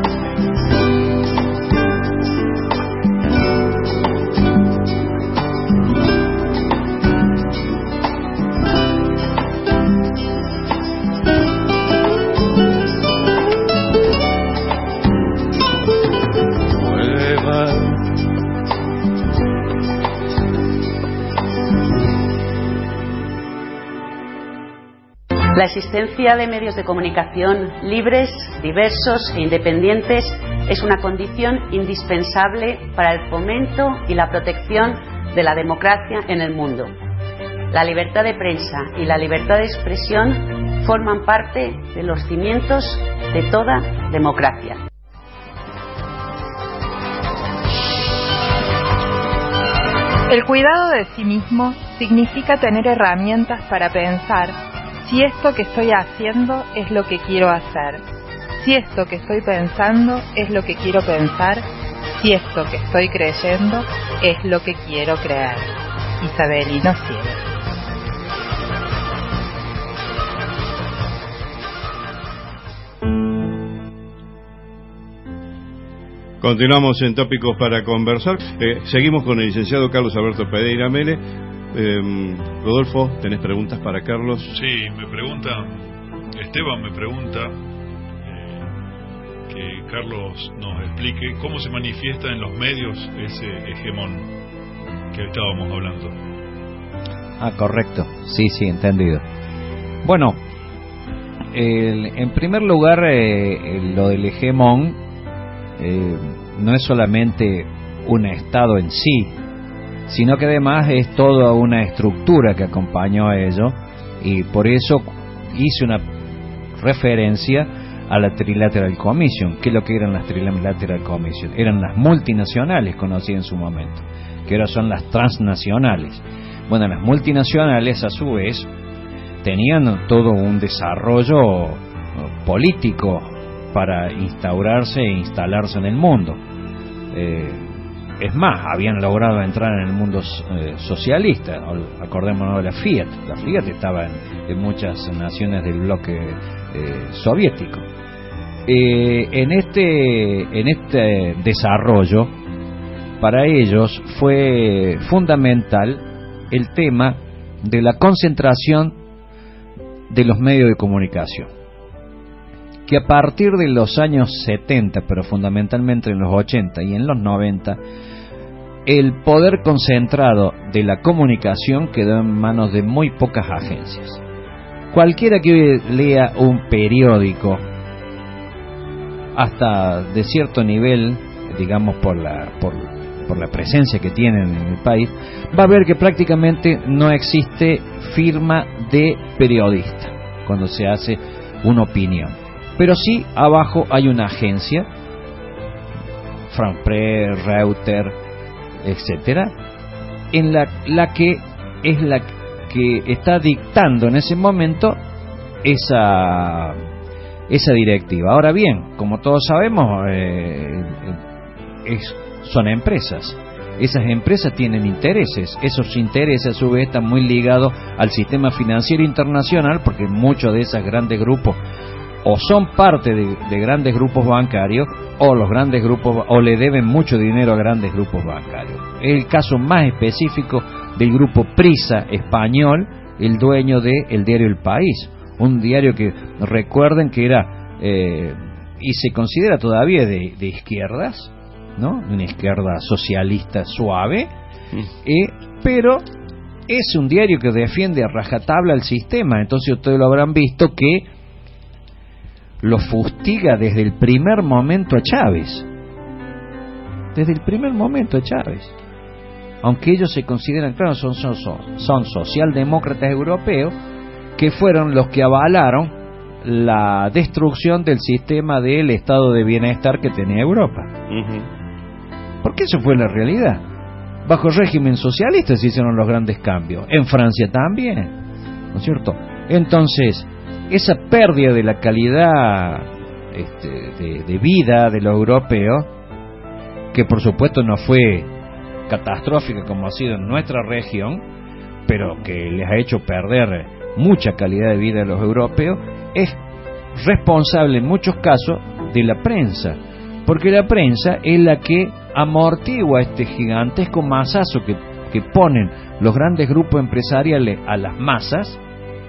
S10: La existencia de medios de comunicación libres, diversos e independientes es una condición indispensable para el fomento y la protección de la democracia en el mundo. La libertad de prensa y la libertad de expresión forman parte de los cimientos de toda democracia.
S2: El cuidado de sí mismo significa tener herramientas para pensar si esto que estoy haciendo es lo que quiero hacer, si esto que estoy pensando es lo que quiero pensar, si esto que estoy creyendo es lo que quiero creer. Isabelino Siero.
S3: Continuamos en Tópicos para Conversar. Seguimos con el licenciado Carlos Alberto Pereira Mele. Rodolfo, ¿tenés preguntas para Carlos?
S4: Sí, Esteban me pregunta que Carlos nos explique cómo se manifiesta en los medios ese hegemón que estábamos hablando.
S6: Ah, correcto, sí, entendido. Bueno, en primer lugar, lo del hegemón no es solamente un estado en sí, sino que además es toda una estructura que acompañó a ello, y por eso hice una referencia a la Trilateral Commission. ¿Qué es lo que eran las Trilateral Commission? Eran las multinacionales conocidas en su momento, que ahora son las transnacionales. Bueno, las multinacionales a su vez tenían todo un desarrollo político para instaurarse e instalarse en el mundo. Es más, habían logrado entrar en el mundo socialista. Acordémonos de la Fiat. La Fiat estaba en muchas naciones del bloque soviético. En este desarrollo, para ellos fue fundamental el tema de la concentración de los medios de comunicación, que a partir de los años 70, pero fundamentalmente en los 80 y en los 90, el poder concentrado de la comunicación quedó en manos de muy pocas agencias. Cualquiera que lea un periódico, hasta de cierto nivel, digamos por la presencia que tienen en el país, va a ver que prácticamente no existe firma de periodista cuando se hace una opinión. Pero sí, abajo hay una agencia, France Press, Reuters, etcétera, en la que es la que está dictando en ese momento esa directiva. Ahora bien, como todos sabemos, son empresas. Esas empresas tienen intereses. Esos intereses a su vez están muy ligados al sistema financiero internacional, porque muchos de esos grandes grupos o son parte de grandes grupos bancarios, o los grandes grupos o le deben mucho dinero a grandes grupos bancarios. Es el caso más específico del grupo Prisa español, el dueño del diario El País, un diario que recuerden que era y se considera todavía de izquierdas, ¿no? Una izquierda socialista suave, pero es un diario que defiende a rajatabla el sistema. Entonces ustedes lo habrán visto que lo fustiga desde el primer momento a Chávez. Desde el primer momento a Chávez. Aunque ellos se consideran, claro, son socialdemócratas europeos, que fueron los que avalaron la destrucción del sistema del estado de bienestar que tenía Europa. Porque eso fue la realidad. Bajo el régimen socialista se hicieron los grandes cambios. En Francia también, ¿no es cierto? Entonces, esa pérdida de la calidad de vida de los europeos, que por supuesto no fue catastrófica como ha sido en nuestra región, pero que les ha hecho perder mucha calidad de vida a los europeos, es responsable en muchos casos de la prensa, porque la prensa es la que amortigua este gigantesco masazo que ponen los grandes grupos empresariales a las masas,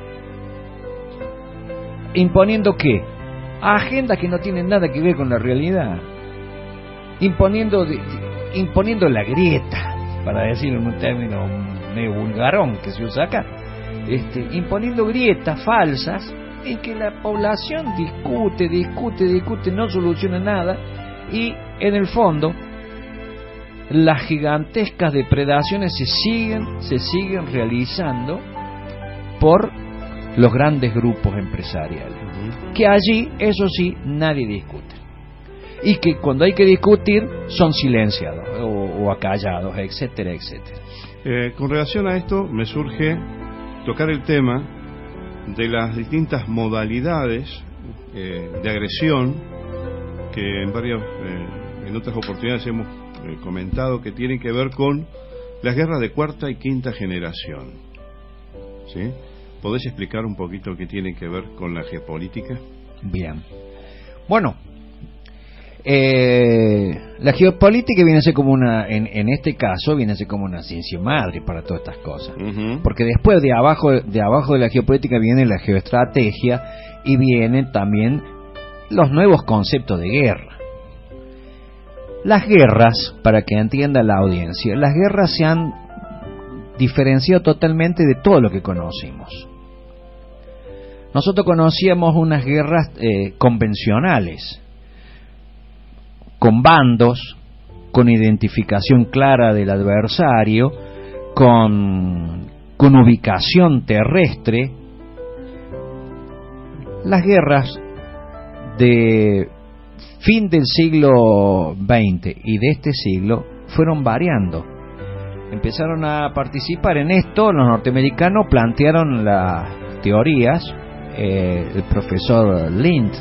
S6: imponiendo ¿qué? Agendas que no tienen nada que ver con la realidad, imponiendo la grieta, para decirlo en un término medio vulgarón que se usa acá, imponiendo grietas falsas en que la población discute, no soluciona nada, y en el fondo las gigantescas depredaciones se siguen realizando por los grandes grupos empresariales, que allí, eso sí, nadie discute, y que cuando hay que discutir son silenciados o acallados, etcétera, etcétera.
S3: Con relación a esto me surge tocar el tema de las distintas modalidades de agresión que en otras oportunidades hemos comentado, que tienen que ver con las guerras de cuarta y quinta generación. ¿Sí? ¿Podés explicar un poquito qué tiene que ver con la geopolítica?
S6: Bien. Bueno, la geopolítica viene a ser como en este caso, viene a ser como una ciencia madre para todas estas cosas. Porque después de abajo de la geopolítica viene la geoestrategia y vienen también los nuevos conceptos de guerra. Las guerras, para que entienda la audiencia, las guerras se han diferenciado totalmente de todo lo que conocimos. Nosotros conocíamos unas guerras convencionales, con bandos, con identificación clara del adversario, con ubicación terrestre. Las guerras de fin del siglo XX y de este siglo fueron variando. Empezaron a participar en esto, los norteamericanos plantearon las teorías, el profesor Lind,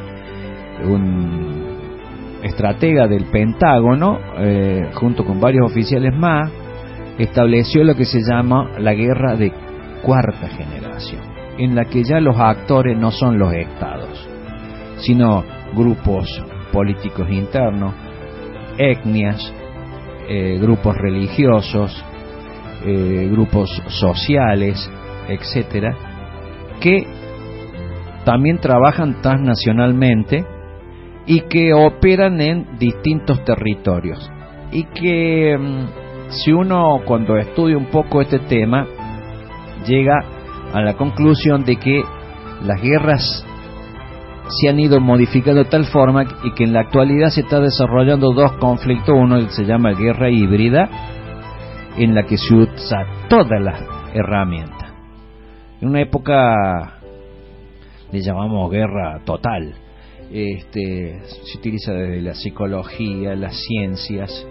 S6: un estratega del Pentágono, junto con varios oficiales más, estableció lo que se llama la guerra de cuarta generación, en la que ya los actores no son los estados, sino grupos políticos internos, etnias, grupos religiosos, grupos sociales, etcétera, que también trabajan transnacionalmente y que operan en distintos territorios y que si uno cuando estudia un poco este tema llega a la conclusión de que las guerras se han ido modificando de tal forma y que en la actualidad se está desarrollando dos conflictos. Uno se llama guerra híbrida, en la que se usa todas las herramientas. En una época le llamamos guerra total. Se utiliza desde la psicología, las ciencias,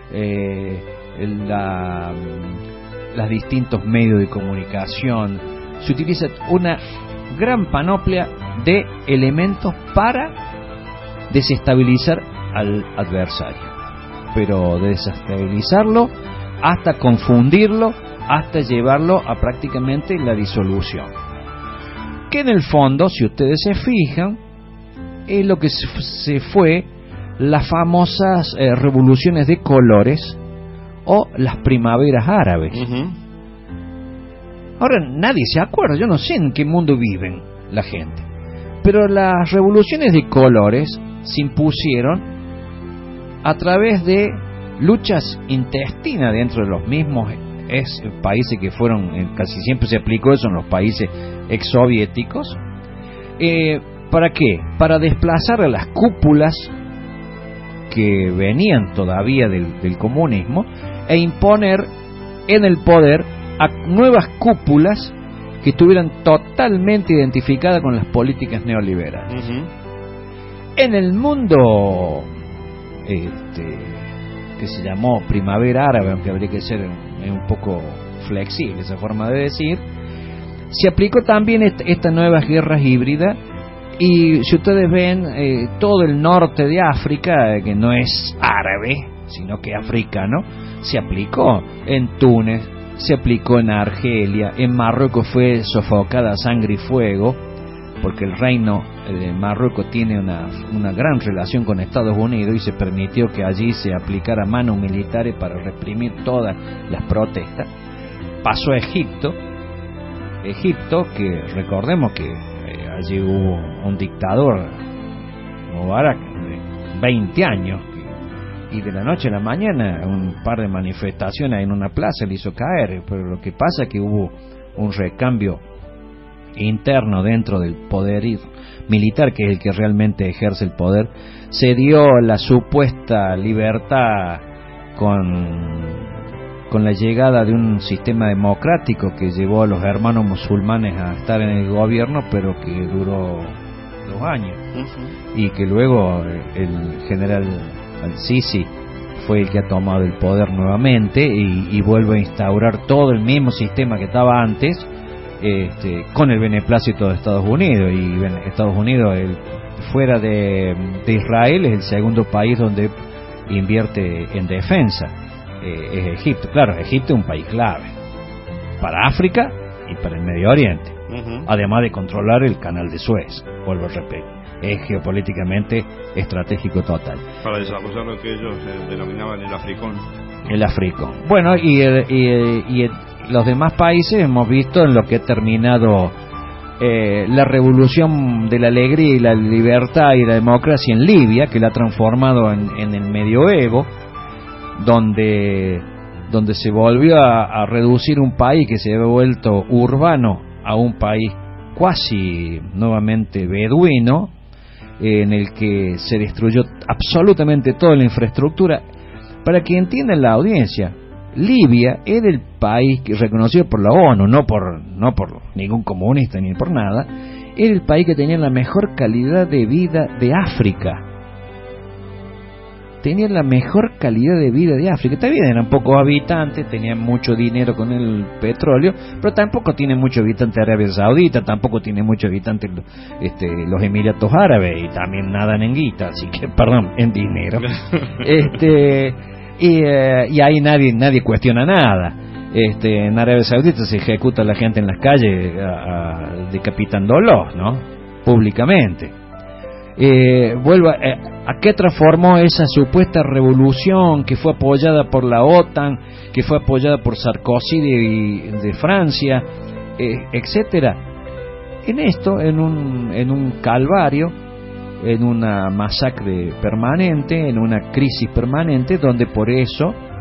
S6: los distintos medios de comunicación. Se utiliza una gran panoplia de elementos para desestabilizar al adversario, pero desestabilizarlo hasta confundirlo, hasta llevarlo a prácticamente la disolución, que en el fondo, si ustedes se fijan, es lo que se fue las famosas revoluciones de colores o las primaveras árabes. Ahora nadie se acuerda, yo no sé en qué mundo viven la gente, pero las revoluciones de colores se impusieron a través de luchas intestinas dentro de los mismos países que fueron, casi siempre se aplicó eso en los países exsoviéticos. ¿Para qué? Para desplazar a las cúpulas que venían todavía del comunismo e imponer en el poder a nuevas cúpulas que estuvieran totalmente identificadas con las políticas neoliberales. En el mundo que se llamó primavera árabe, aunque habría que ser un poco flexible esa forma de decir, se aplicó también estas nuevas guerras híbridas. Y si ustedes ven, todo el norte de África, que no es árabe, sino que africano, se aplicó en Túnez, se aplicó en Argelia, en Marruecos fue sofocada a sangre y fuego, porque el reino de Marruecos tiene una gran relación con Estados Unidos y se permitió que allí se aplicara manos militares para reprimir todas las protestas. Pasó a Egipto, que recordemos que allí hubo un dictador, Mubarak, de 20 años, y de la noche a la mañana un par de manifestaciones en una plaza le hizo caer, pero lo que pasa es que hubo un recambio interno dentro del poder militar, que es el que realmente ejerce el poder. Se dio la supuesta libertad con la llegada de un sistema democrático que llevó a los hermanos musulmanes a estar en el gobierno, pero que duró 2 años, y que luego el general al-Sisi fue el que ha tomado el poder nuevamente y vuelve a instaurar todo el mismo sistema que estaba antes, con el beneplácito de Estados Unidos. Y Estados Unidos, fuera de Israel, es el segundo país donde invierte en defensa. Es Egipto. Claro, Egipto es un país clave para África y para el Medio Oriente, además de controlar el canal de Suez. Vuelvo a repetir, es geopolíticamente estratégico total
S3: para desarrollar lo que ellos denominaban el Africón.
S6: El Africón. Bueno, y los demás países hemos visto en lo que ha terminado la revolución de la alegría y la libertad y la democracia en Libia, que la ha transformado en el medioevo, donde se volvió a reducir un país que se había vuelto urbano a un país cuasi nuevamente beduino, en el que se destruyó absolutamente toda la infraestructura. Para que entiendan la audiencia, Libia era el país que, reconocido por la ONU, no por ningún comunista ni por nada, era el país que tenía la mejor calidad de vida de África. Tenían la mejor calidad de vida de África. Está bien, eran pocos habitantes, tenían mucho dinero con el petróleo, pero tampoco tiene muchos habitantes Arabia Saudita, tampoco tiene muchos habitantes los Emiratos Árabes, y también nadan en guita, así que, perdón, en dinero. Y ahí nadie cuestiona nada. En Arabia Saudita se ejecuta a la gente en las calles decapitándolos, ¿no? Públicamente. ¿A qué transformó esa supuesta revolución que fue apoyada por la OTAN, que fue apoyada por Sarkozy de Francia, etcétera? En esto, en un calvario, en una masacre permanente, en una crisis permanente, donde por eso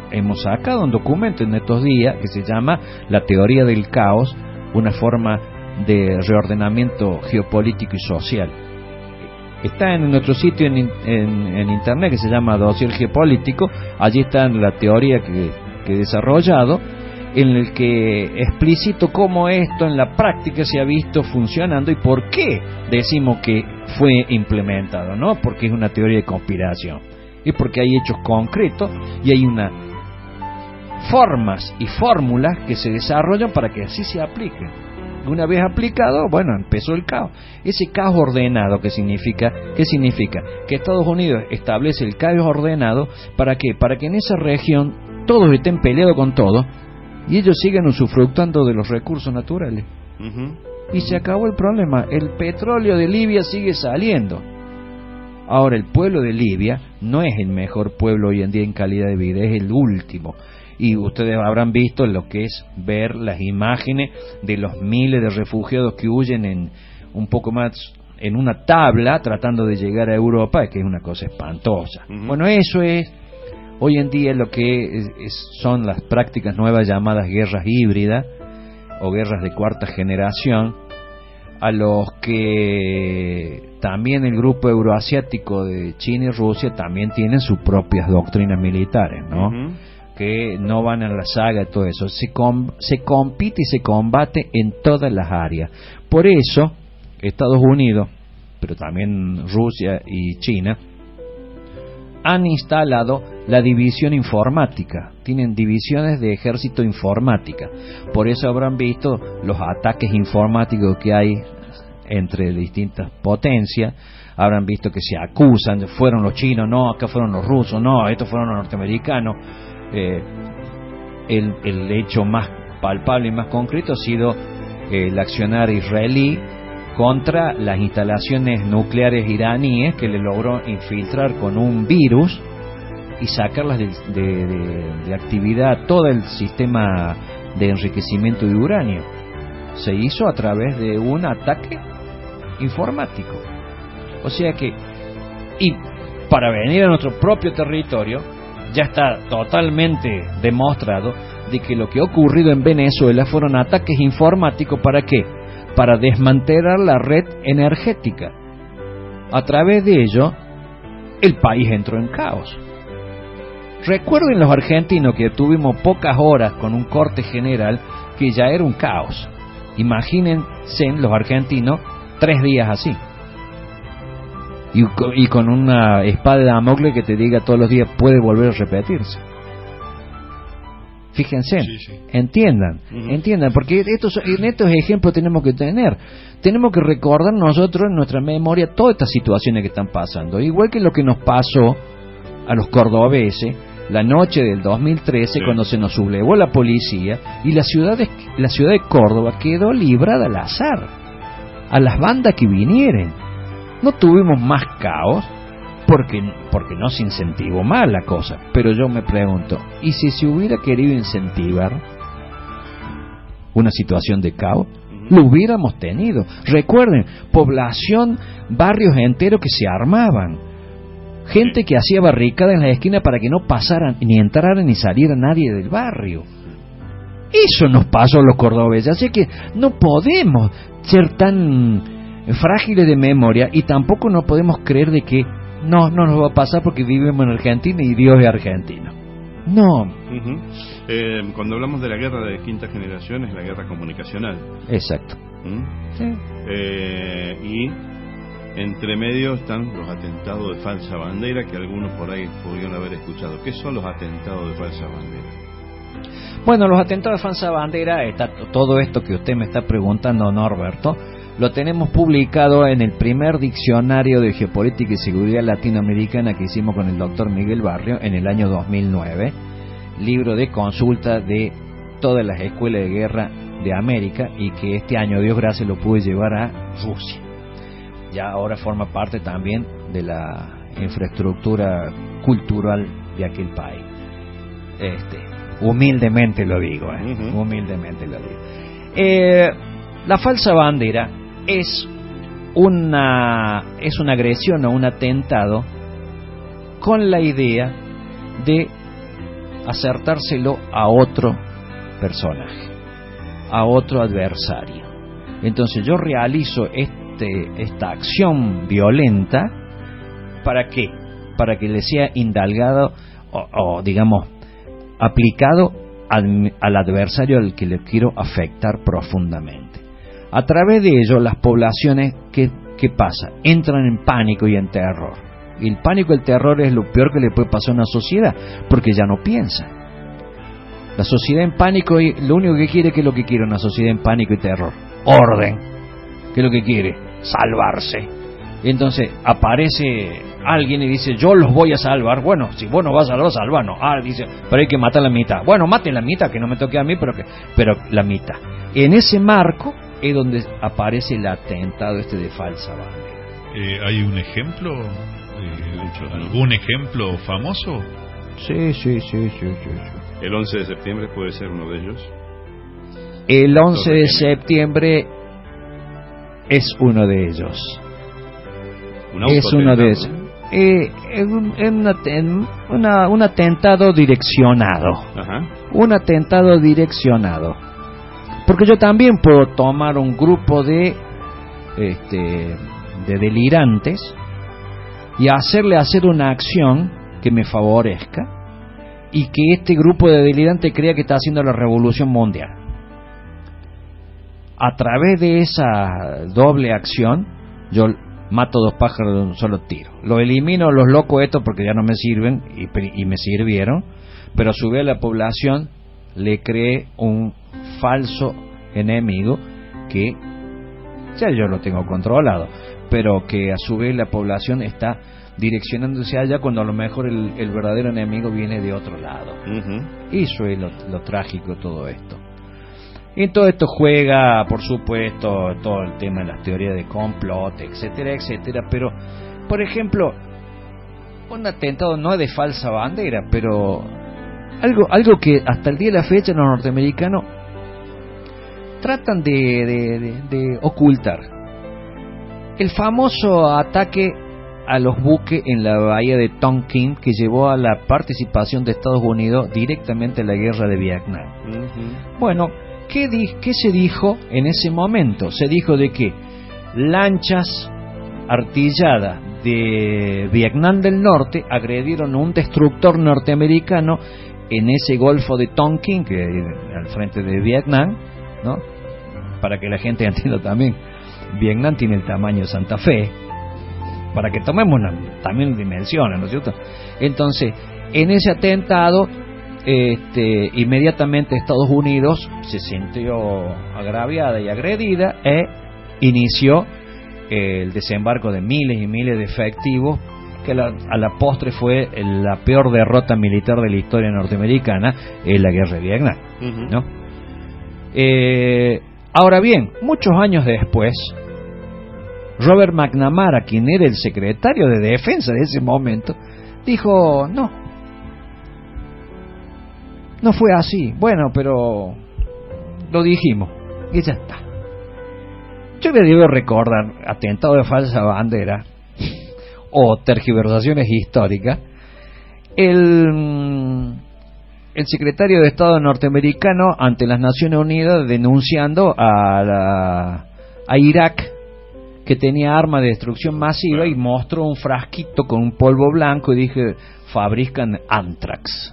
S6: hemos sacado un documento en estos días que se llama La teoría del caos, una forma de reordenamiento geopolítico y social. Está en nuestro sitio en internet, que se llama Dossier Geopolítico. Allí está la teoría que he desarrollado, en el que explicito cómo esto en la práctica se ha visto funcionando y por qué decimos que fue implementado, ¿no? Porque es una teoría de conspiración y porque hay hechos concretos y hay unas formas y fórmulas que se desarrollan para que así se apliquen. Una vez aplicado, bueno, empezó el caos. Ese caos ordenado, ¿qué significa? Que Estados Unidos establece el caos ordenado, ¿para qué? Para que en esa región todos estén peleados con todos y ellos sigan usufructuando de los recursos naturales. Y se acabó el problema. El petróleo de Libia sigue saliendo. Ahora, el pueblo de Libia no es el mejor pueblo hoy en día en calidad de vida, es el último. Y ustedes habrán visto lo que es ver las imágenes de los miles de refugiados que huyen en un poco más en una tabla tratando de llegar a Europa, que es una cosa espantosa. Bueno, eso es hoy en día lo que son las prácticas nuevas llamadas guerras híbridas o guerras de cuarta generación, a los que también el grupo euroasiático de China y Rusia también tienen sus propias doctrinas militares, ¿no? Que no van a la saga y todo eso. Se compite y se combate en todas las áreas. Por eso Estados Unidos, pero también Rusia y China, han instalado la división informática. Tienen divisiones de ejército informática. Por eso habrán visto los ataques informáticos que hay entre distintas potencias. Habrán visto que se acusan, fueron los chinos, no, acá fueron los rusos, no, estos fueron los norteamericanos. El hecho más palpable y más concreto ha sido el accionar israelí contra las instalaciones nucleares iraníes, que le logró infiltrar con un virus y sacarlas de actividad todo el sistema de enriquecimiento de uranio. Se hizo a través de un ataque informático. O sea que, y para venir a nuestro propio territorio, ya está totalmente demostrado de que lo que ha ocurrido en Venezuela fueron ataques informáticos. ¿Para qué? Para desmantelar la red energética. A través de ello, el país entró en caos. Recuerden los argentinos que tuvimos pocas horas con un corte general que ya era un caos. Imagínense los argentinos 3 días así. Y con una espada de Damocles que te diga todos los días puede volver a repetirse. Fíjense, entiendan, porque en estos ejemplos tenemos que tenemos que recordar nosotros en nuestra memoria todas estas situaciones que están pasando, igual que lo que nos pasó a los cordobeses la noche del 2013, cuando se nos sublevó la policía y la ciudad de Córdoba quedó librada al azar, a las bandas que vinieren. No tuvimos más caos porque no se incentivó más la cosa. Pero yo me pregunto, ¿y si se hubiera querido incentivar una situación de caos? Lo hubiéramos tenido. Recuerden, población, barrios enteros que se armaban, gente que hacía barricadas en la esquina para que no pasaran, ni entrara ni saliera nadie del barrio. Eso nos pasó a los cordobeses. Así que no podemos ser tan frágiles de memoria y tampoco no podemos creer de que no nos va a pasar porque vivimos en Argentina y Dios es argentino. No.
S3: Cuando hablamos de la guerra de quinta generación es la guerra comunicacional.
S6: Exacto.
S3: Sí. Y entre medio están los atentados de falsa bandera, que algunos por ahí podrían haber escuchado. ¿Qué son los atentados de falsa bandera?
S6: Bueno, los atentados de falsa bandera, está todo esto que usted me está preguntando, Norberto, lo tenemos publicado en el primer diccionario de geopolítica y seguridad latinoamericana que hicimos con el doctor Miguel Barrio en el año 2009, libro de consulta de todas las escuelas de guerra de América, y que este año, Dios gracias, lo pude llevar a Rusia. Ya ahora forma parte también de la infraestructura cultural de aquel país. Humildemente lo digo, humildemente lo digo. La falsa bandera es una agresión o un atentado con la idea de acertárselo a otro personaje, a otro adversario. Entonces yo realizo esta acción violenta, ¿para qué? Para que le sea indalgado o digamos aplicado al adversario al que le quiero afectar profundamente. A través de ello las poblaciones, ¿qué pasa? Entran en pánico y en terror. Y el pánico y el terror es lo peor que le puede pasar a una sociedad, porque ya no piensa. La sociedad en pánico, y lo único que quiere, ¿qué es lo que quiere una sociedad en pánico y terror? Orden. ¿Qué es lo que quiere? Salvarse. Entonces aparece alguien y dice, yo los voy a salvar. Bueno, si vos no vas a salvar, salvanos. Dice, pero hay que matar la mitad. Bueno, maten la mitad, que no me toque a mí, pero la mitad. En ese marco es donde aparece el atentado de falsa bandera.
S4: ¿Hay un ejemplo? ¿Algún ejemplo famoso?
S6: Sí.
S3: ¿El 11 de septiembre puede ser uno de ellos?
S6: El 11 de septiembre es uno de ellos. Es uno de ellos. Un atentado direccionado.
S3: Ajá.
S6: Un atentado direccionado. Porque yo también puedo tomar un grupo de delirantes y hacerle hacer una acción que me favorezca y que este grupo de delirantes crea que está haciendo la revolución mundial. A través de esa doble acción yo mato dos pájaros de un solo tiro. Lo elimino los locos estos porque ya no me sirven y me sirvieron, pero a su vez la población le cree un falso enemigo que ya yo lo tengo controlado, pero que a su vez la población está direccionándose allá cuando a lo mejor el verdadero enemigo viene de otro lado. Eso es lo trágico de todo esto. Y todo esto juega, por supuesto, todo el tema de las teorías de complot, etcétera, etcétera. Pero, por ejemplo, un atentado no es de falsa bandera, pero algo que hasta el día de la fecha los norteamericanos tratan de ocultar. El famoso ataque a los buques en la bahía de Tonkin, que llevó a la participación de Estados Unidos directamente en la guerra de Vietnam. Bueno, ¿qué se dijo en ese momento? Se dijo de que lanchas artilladas de Vietnam del Norte agredieron a un destructor norteamericano en ese golfo de Tonkin, que al frente de Vietnam, ¿no? Para que la gente entienda también, Vietnam tiene el tamaño de Santa Fe, para que tomemos también dimensiones, ¿no es cierto? Entonces, en ese atentado, inmediatamente Estados Unidos se sintió agraviada y agredida e inició el desembarco de miles y miles de efectivos, que a la postre fue la peor derrota militar de la historia norteamericana en la guerra de Vietnam, ¿no? Ahora bien, muchos años después, Robert McNamara, quien era el secretario de defensa de ese momento, dijo, no fue así. Bueno, pero lo dijimos y ya está. Yo le debo recordar atentado de falsa bandera o tergiversaciones históricas. El secretario de Estado norteamericano ante las Naciones Unidas denunciando a Irak, que tenía armas de destrucción masiva, y mostró un frasquito con un polvo blanco y dije, fabrican Anthrax.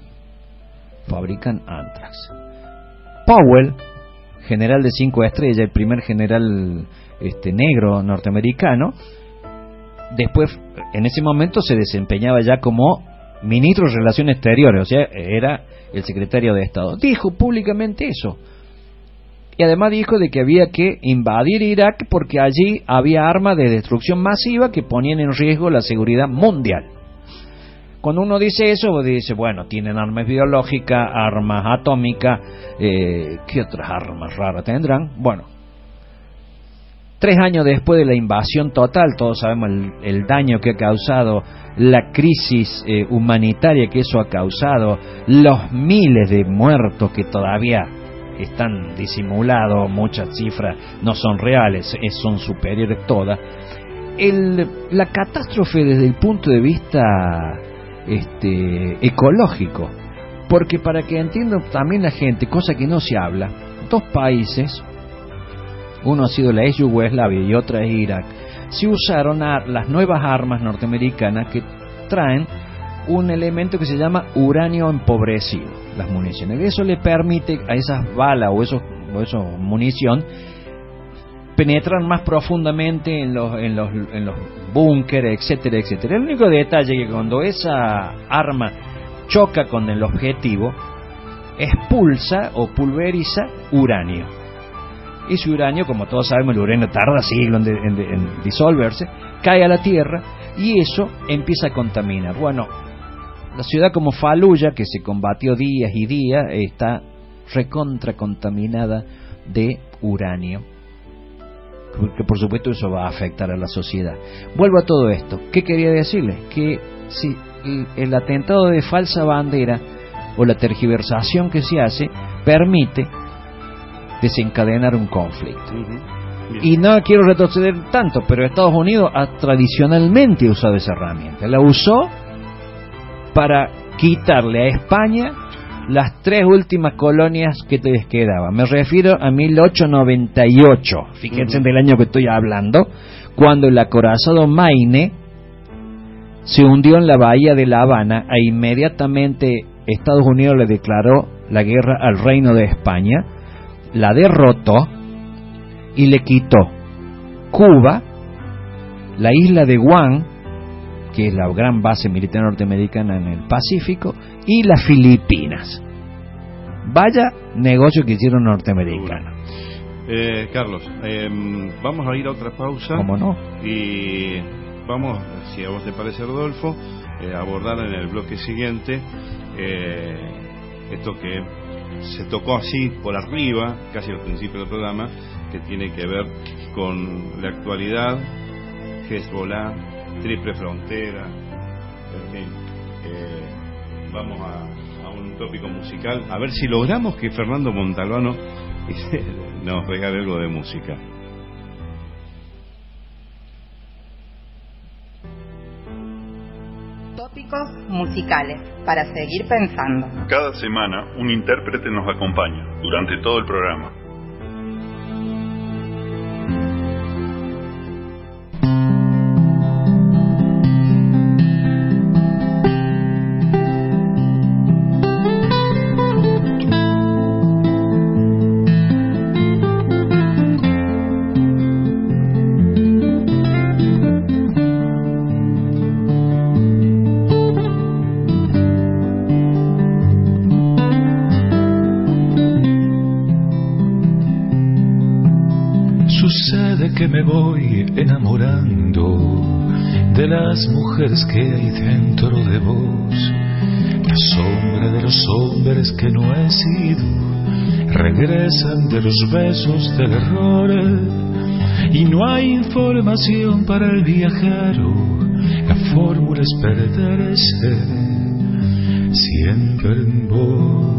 S6: Powell, general de 5 estrellas, el primer general negro norteamericano, después en ese momento se desempeñaba ya como ministro de Relaciones Exteriores, o sea, era el secretario de Estado, dijo públicamente eso. Y además dijo de que había que invadir Irak porque allí había armas de destrucción masiva que ponían en riesgo la seguridad mundial. Cuando uno dice eso, dice, bueno, tienen armas biológicas, armas atómicas, ¿qué otras armas raras tendrán? Bueno, 3 años después de la invasión total, todos sabemos el daño que ha causado, la crisis humanitaria que eso ha causado, los miles de muertos que todavía están disimulados, muchas cifras no son reales, son superiores todas. La catástrofe desde el punto de vista ecológico, Porque para que entienda también la gente, cosa que no se habla, dos países, uno ha sido la ex Yugoslavia y otra es Irak, se usaron las nuevas armas norteamericanas que traen un elemento que se llama uranio empobrecido, las municiones. Eso le permite a esas balas o esos munición penetrar más profundamente en los búnkeres, etcétera, etcétera. El único detalle es que cuando esa arma choca con el objetivo, expulsa o pulveriza uranio. Ese uranio, como todos sabemos, el uranio tarda siglos en disolverse, cae a la tierra y eso empieza a contaminar. Bueno, la ciudad como Faluya, que se combatió días y días, está recontra contaminada de uranio, porque por supuesto eso va a afectar a la sociedad. Vuelvo a todo esto. ¿Qué quería decirles? Que si el atentado de falsa bandera o la tergiversación que se hace permite desencadenar un conflicto. Y no quiero retroceder tanto, pero Estados Unidos ha tradicionalmente usado esa herramienta. La usó para quitarle a España las 3 últimas colonias que les quedaban. Me refiero a 1898, fíjense del año que estoy hablando, cuando el acorazado Maine se hundió en la bahía de La Habana e inmediatamente Estados Unidos le declaró la guerra al Reino de España, la derrotó y le quitó Cuba, la isla de Guam, que es la gran base militar norteamericana en el Pacífico, y las Filipinas. Vaya negocio que hicieron norteamericanos.
S3: Carlos, vamos a ir a otra pausa.
S6: ¿Cómo no?
S3: Y vamos, si a vos te parece, Rodolfo, abordar en el bloque siguiente esto que se tocó así por arriba, casi al principio del programa, que tiene que ver con la actualidad, Hezbollah, Triple Frontera, en fin. Vamos a un tópico musical, a ver si logramos que Fernando Montalbano nos regale algo de música.
S2: Tópicos musicales para seguir pensando.
S4: Cada semana un intérprete nos acompaña durante todo el programa.
S7: Que me voy enamorando de las mujeres que hay dentro de vos, la sombra de los hombres que no he sido, regresan de los besos del error, y no hay información para el viajero, la fórmula es perderse siempre en vos.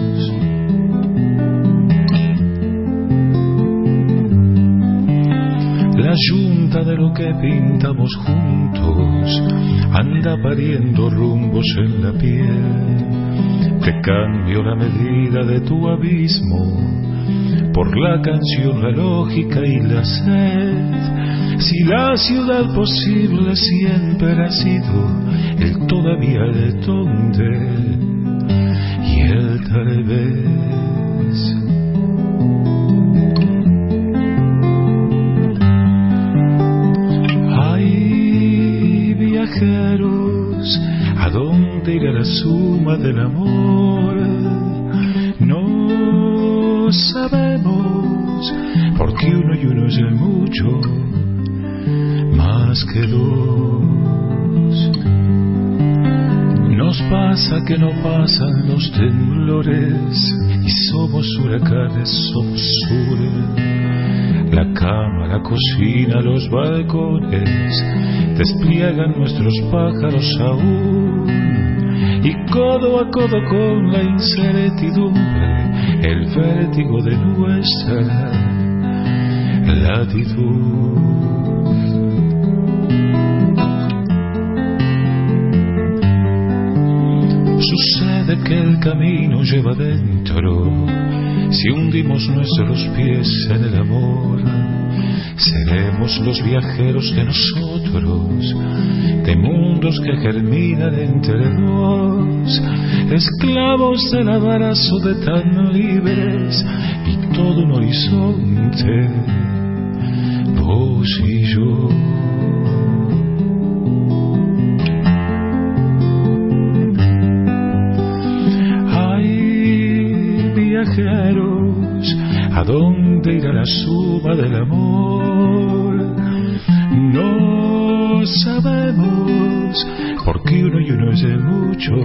S7: La yunta de lo que pintamos juntos anda pariendo rumbos en la piel. Te cambio la medida de tu abismo por la canción, la lógica y la sed. Si la ciudad posible siempre ha sido el todavía de donde y el tal vez. ¿A dónde irá la suma del amor? No sabemos, porque uno y uno es mucho más que dos. Nos pasa que no pasan los temblores y somos huracanes, somos sur. La cama, la cocina, los balcones despliegan nuestros pájaros aún, y codo a codo con la incertidumbre, el vértigo de nuestra latitud. Sucede que el camino lleva dentro. Si hundimos nuestros pies en el amor, seremos los viajeros de nosotros, de mundos que germinan entre dos, esclavos del abrazo de tan libres y todo un horizonte, vos y yo. Viajeros, ¿a dónde irá la suma del amor? No sabemos, porque uno y uno es de mucho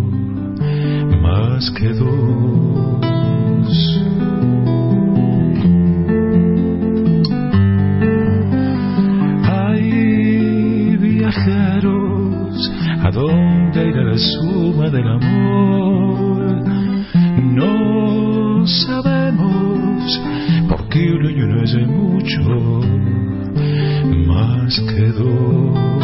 S7: más que dos. Ay, viajeros, ¿a dónde irá la suma del amor? No sabemos, porque uno y uno es de mucho más que dos.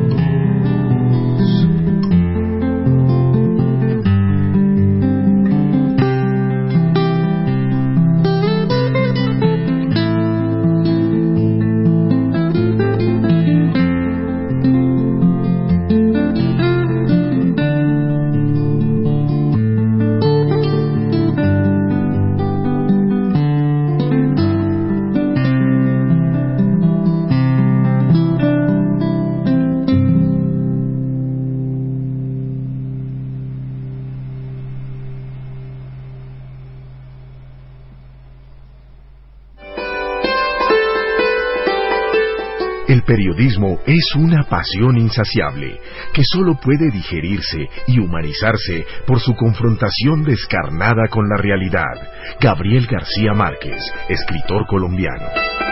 S11: El periodismo es una pasión insaciable que solo puede digerirse y humanizarse por su confrontación descarnada con la realidad. Gabriel García Márquez, escritor colombiano.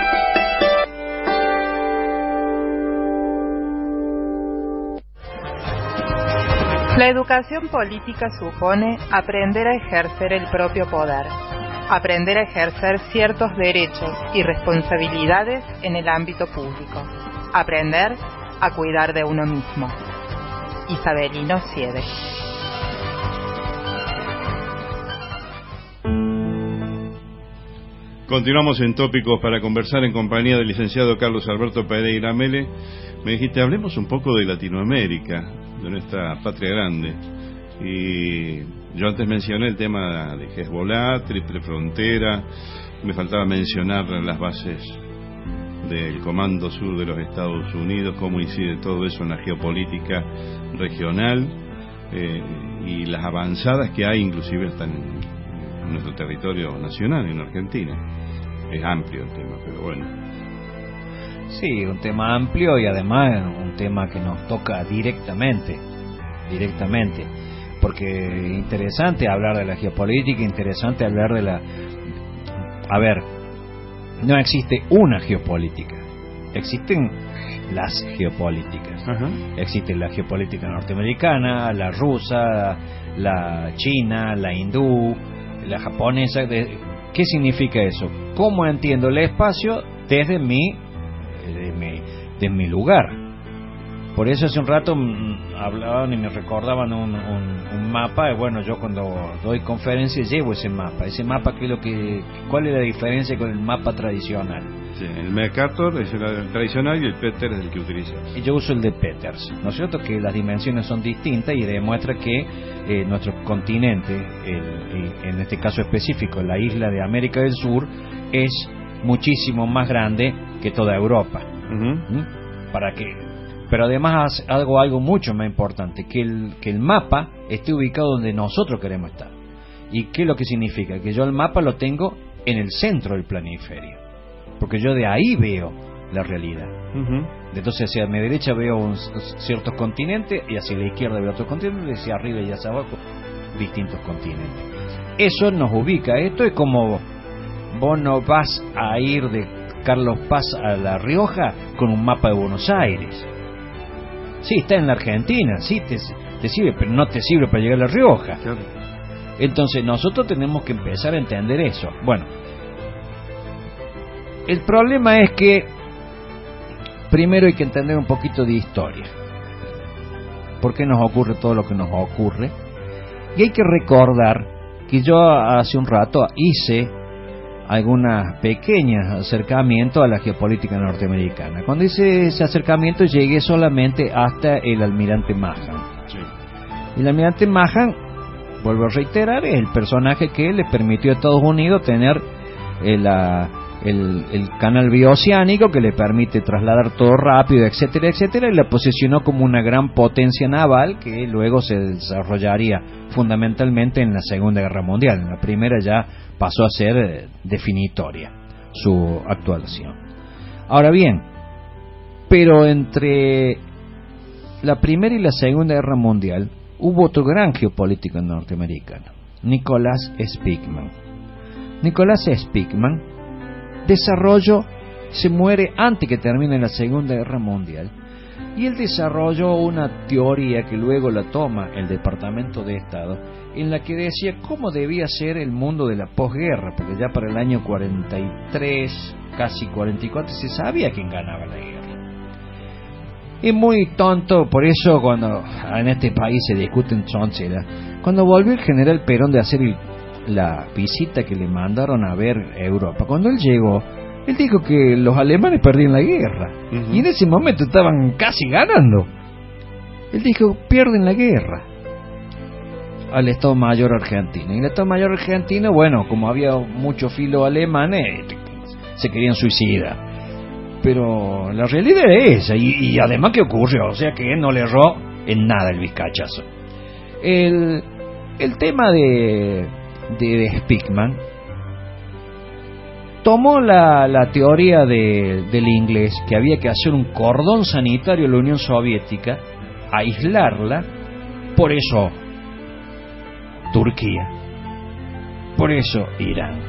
S2: La educación política supone aprender a ejercer el propio poder, aprender a ejercer ciertos derechos y responsabilidades en el ámbito público, aprender a cuidar de uno mismo. Isabelino Siede.
S3: Continuamos en Tópicos para conversar en compañía del licenciado Carlos Alberto Pereira Mele. Me dijiste, hablemos un poco de Latinoamérica, de nuestra patria grande. Y yo antes mencioné el tema de Hezbollah, Triple Frontera, me faltaba mencionar las bases del Comando Sur de los Estados Unidos, cómo incide todo eso en la geopolítica regional y las avanzadas que hay inclusive hasta en nuestro territorio nacional, en Argentina. Es amplio el tema, pero bueno.
S6: Sí, un tema amplio y además un tema que nos toca directamente, porque interesante hablar de la geopolítica, interesante hablar de la... A ver, no existe una geopolítica, existen las geopolíticas. Ajá. Existe la geopolítica norteamericana, la rusa, la china, la hindú, la japonesa. ¿Qué significa eso? ¿Cómo entiendo el espacio desde mi lugar? Por eso hace un rato hablaban y me recordaban un mapa. Bueno, yo cuando doy conferencias llevo ese mapa. Ese mapa, ¿cuál es la diferencia con el mapa tradicional?
S3: Sí, el MacArthur es el tradicional y el Peters es el que utiliza.
S6: Y yo uso el de Peters, ¿no es cierto? Que las dimensiones son distintas y demuestra que nuestro continente, en este caso específico, la isla de América del Sur, es muchísimo más grande que toda Europa. Pero además hago algo mucho más importante, que el mapa esté ubicado donde nosotros queremos estar. ¿Y qué es lo que significa? Que yo el mapa lo tengo en el centro del planiferio, porque yo de ahí veo la realidad. Entonces hacia mi derecha veo ciertos continentes y hacia la izquierda veo otros continentes, y hacia arriba y hacia abajo distintos continentes. Eso nos ubica. Esto es como vos no vas a ir de Carlos Paz a La Rioja con un mapa de Buenos Aires. Sí, está en la Argentina, sí te sirve, pero no te sirve para llegar a La Rioja. Claro. Entonces nosotros tenemos que empezar a entender eso. Bueno, el problema es que primero hay que entender un poquito de historia. ¿Por qué nos ocurre todo lo que nos ocurre? Y hay que recordar que yo hace un rato hice algunos pequeños acercamientos a la geopolítica norteamericana. Cuando hice ese acercamiento llegué solamente hasta el almirante Mahan. Sí. Y el almirante Mahan, vuelvo a reiterar, es el personaje que le permitió a Estados Unidos tener el canal bioceánico, que le permite trasladar todo rápido, etcétera, etcétera, y la posicionó como una gran potencia naval que luego se desarrollaría fundamentalmente en la Segunda Guerra Mundial. En la Primera ya pasó a ser definitoria su actuación. Ahora bien, pero entre la Primera y la Segunda Guerra Mundial hubo otro gran geopolítico norteamericano, Nicholas Spiegelman. Nicholas Spiegelman se muere antes que termine la Segunda Guerra Mundial, y él desarrolló una teoría que luego la toma el Departamento de Estado, en la que decía cómo debía ser el mundo de la posguerra, porque ya para el año 43, casi 44, se sabía quién ganaba la guerra. Es muy tonto, por eso cuando en este país se discuten tonteras, cuando volvió el general Perón de hacer la visita que le mandaron a ver Europa, cuando él llegó, él dijo que los alemanes perdían la guerra, y en ese momento estaban casi ganando. Él dijo, pierden la guerra al Estado Mayor argentino. Y el Estado Mayor argentino, bueno, como había muchos filos alemanes, se querían suicidar. Pero la realidad es esa, y además ¿qué ocurrió? O sea que no le erró en nada el vizcachazo. El tema de Spiegelman tomó la teoría del inglés, que había que hacer un cordón sanitario en la Unión Soviética, aislarla, por eso Turquía, por eso Irán.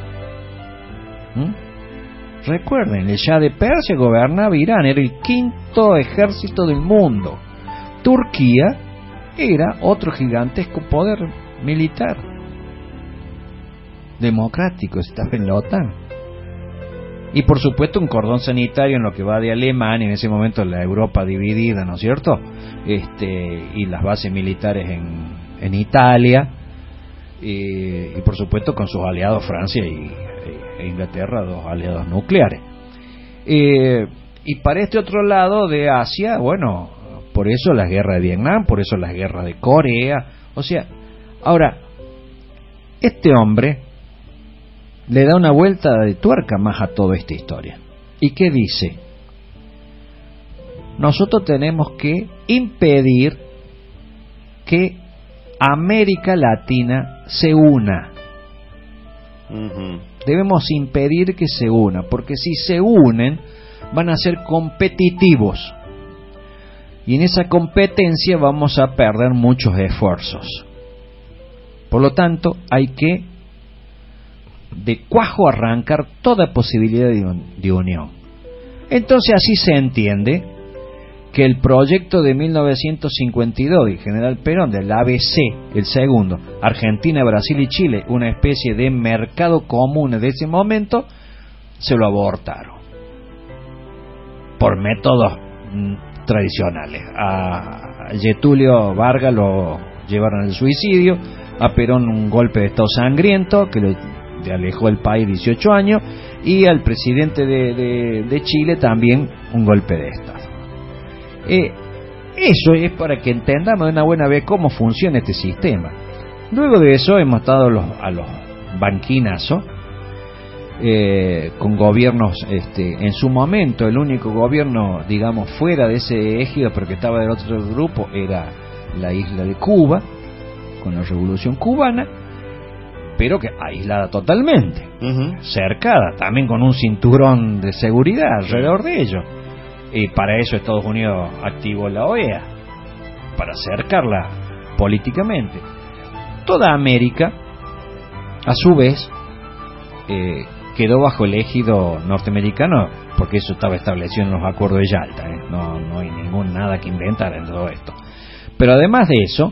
S6: Recuerden, el Shah de Persia gobernaba Irán, era el quinto ejército del mundo. Turquía era otro gigantesco poder militar democrático, estaba en la OTAN. Y por supuesto un cordón sanitario en lo que va de Alemania, en ese momento la Europa dividida, ¿no es cierto? Y las bases militares en Italia, y por supuesto con sus aliados Francia e Inglaterra, dos aliados nucleares. Y para este otro lado de Asia, bueno, por eso las guerras de Vietnam, por eso las guerras de Corea. O sea, ahora, este hombre le da una vuelta de tuerca más a toda esta historia. ¿Y qué dice? Nosotros tenemos que impedir que América Latina se una. Debemos impedir que se una, porque si se unen van a ser competitivos, y en esa competencia vamos a perder muchos esfuerzos. Por lo tanto, hay que de cuajo arrancar toda posibilidad de unión. Entonces así se entiende que el proyecto de 1952 del general Perón, del ABC, el segundo, Argentina, Brasil y Chile, una especie de mercado común de ese momento, se lo abortaron por métodos tradicionales. A Getúlio Vargas lo llevaron al suicidio, a Perón un golpe de estado sangriento que le alejó del país 18 años, y al presidente de Chile también un golpe de estado. Eso es para que entendamos de una buena vez cómo funciona este sistema. Luego de eso hemos estado a los banquinazos, con gobiernos, en su momento el único gobierno, digamos, fuera de ese ejido, pero que estaba del otro grupo, era la isla de Cuba, con la Revolución Cubana, pero que aislada totalmente, cercada, también con un cinturón de seguridad alrededor de ellos. Y para eso Estados Unidos activó la OEA, para cercarla políticamente. Toda América, a su vez, quedó bajo el ejido norteamericano, porque eso estaba establecido en los acuerdos de Yalta, no hay nada que inventar en todo esto. Pero además de eso,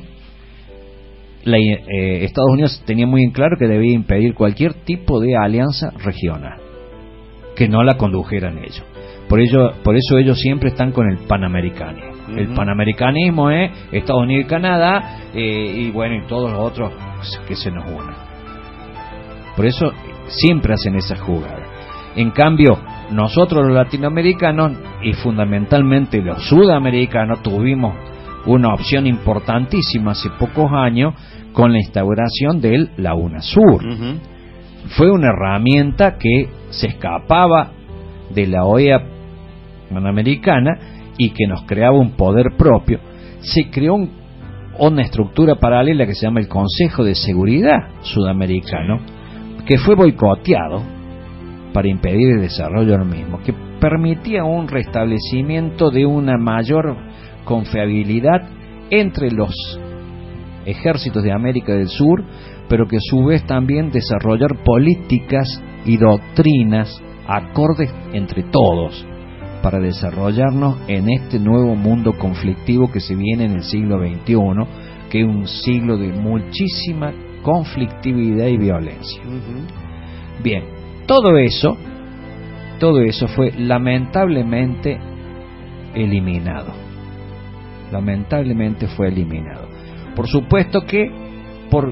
S6: Estados Unidos tenía muy en claro que debía impedir cualquier tipo de alianza regional que no la condujeran ellos. Por eso ellos siempre están con el panamericanismo. El panamericanismo es Estados Unidos y Canadá, y bueno, y todos los otros que se nos unan. Por eso siempre hacen esas jugadas. En cambio, nosotros los latinoamericanos y fundamentalmente los sudamericanos tuvimos una opción importantísima hace pocos años con la instauración de la UNASUR. Fue una herramienta que se escapaba de la OEA panamericana y que nos creaba un poder propio. Se creó una estructura paralela que se llama el Consejo de Seguridad Sudamericano, que fue boicoteado para impedir el desarrollo del mismo, que permitía un restablecimiento de una mayor confiabilidad entre los ejércitos de América del Sur, pero que a su vez también desarrollar políticas y doctrinas acordes entre todos para desarrollarnos en este nuevo mundo conflictivo que se viene en el siglo XXI, que es un siglo de muchísima conflictividad y violencia. Bien, todo eso fue lamentablemente eliminado. Lamentablemente fue eliminado. Por supuesto que por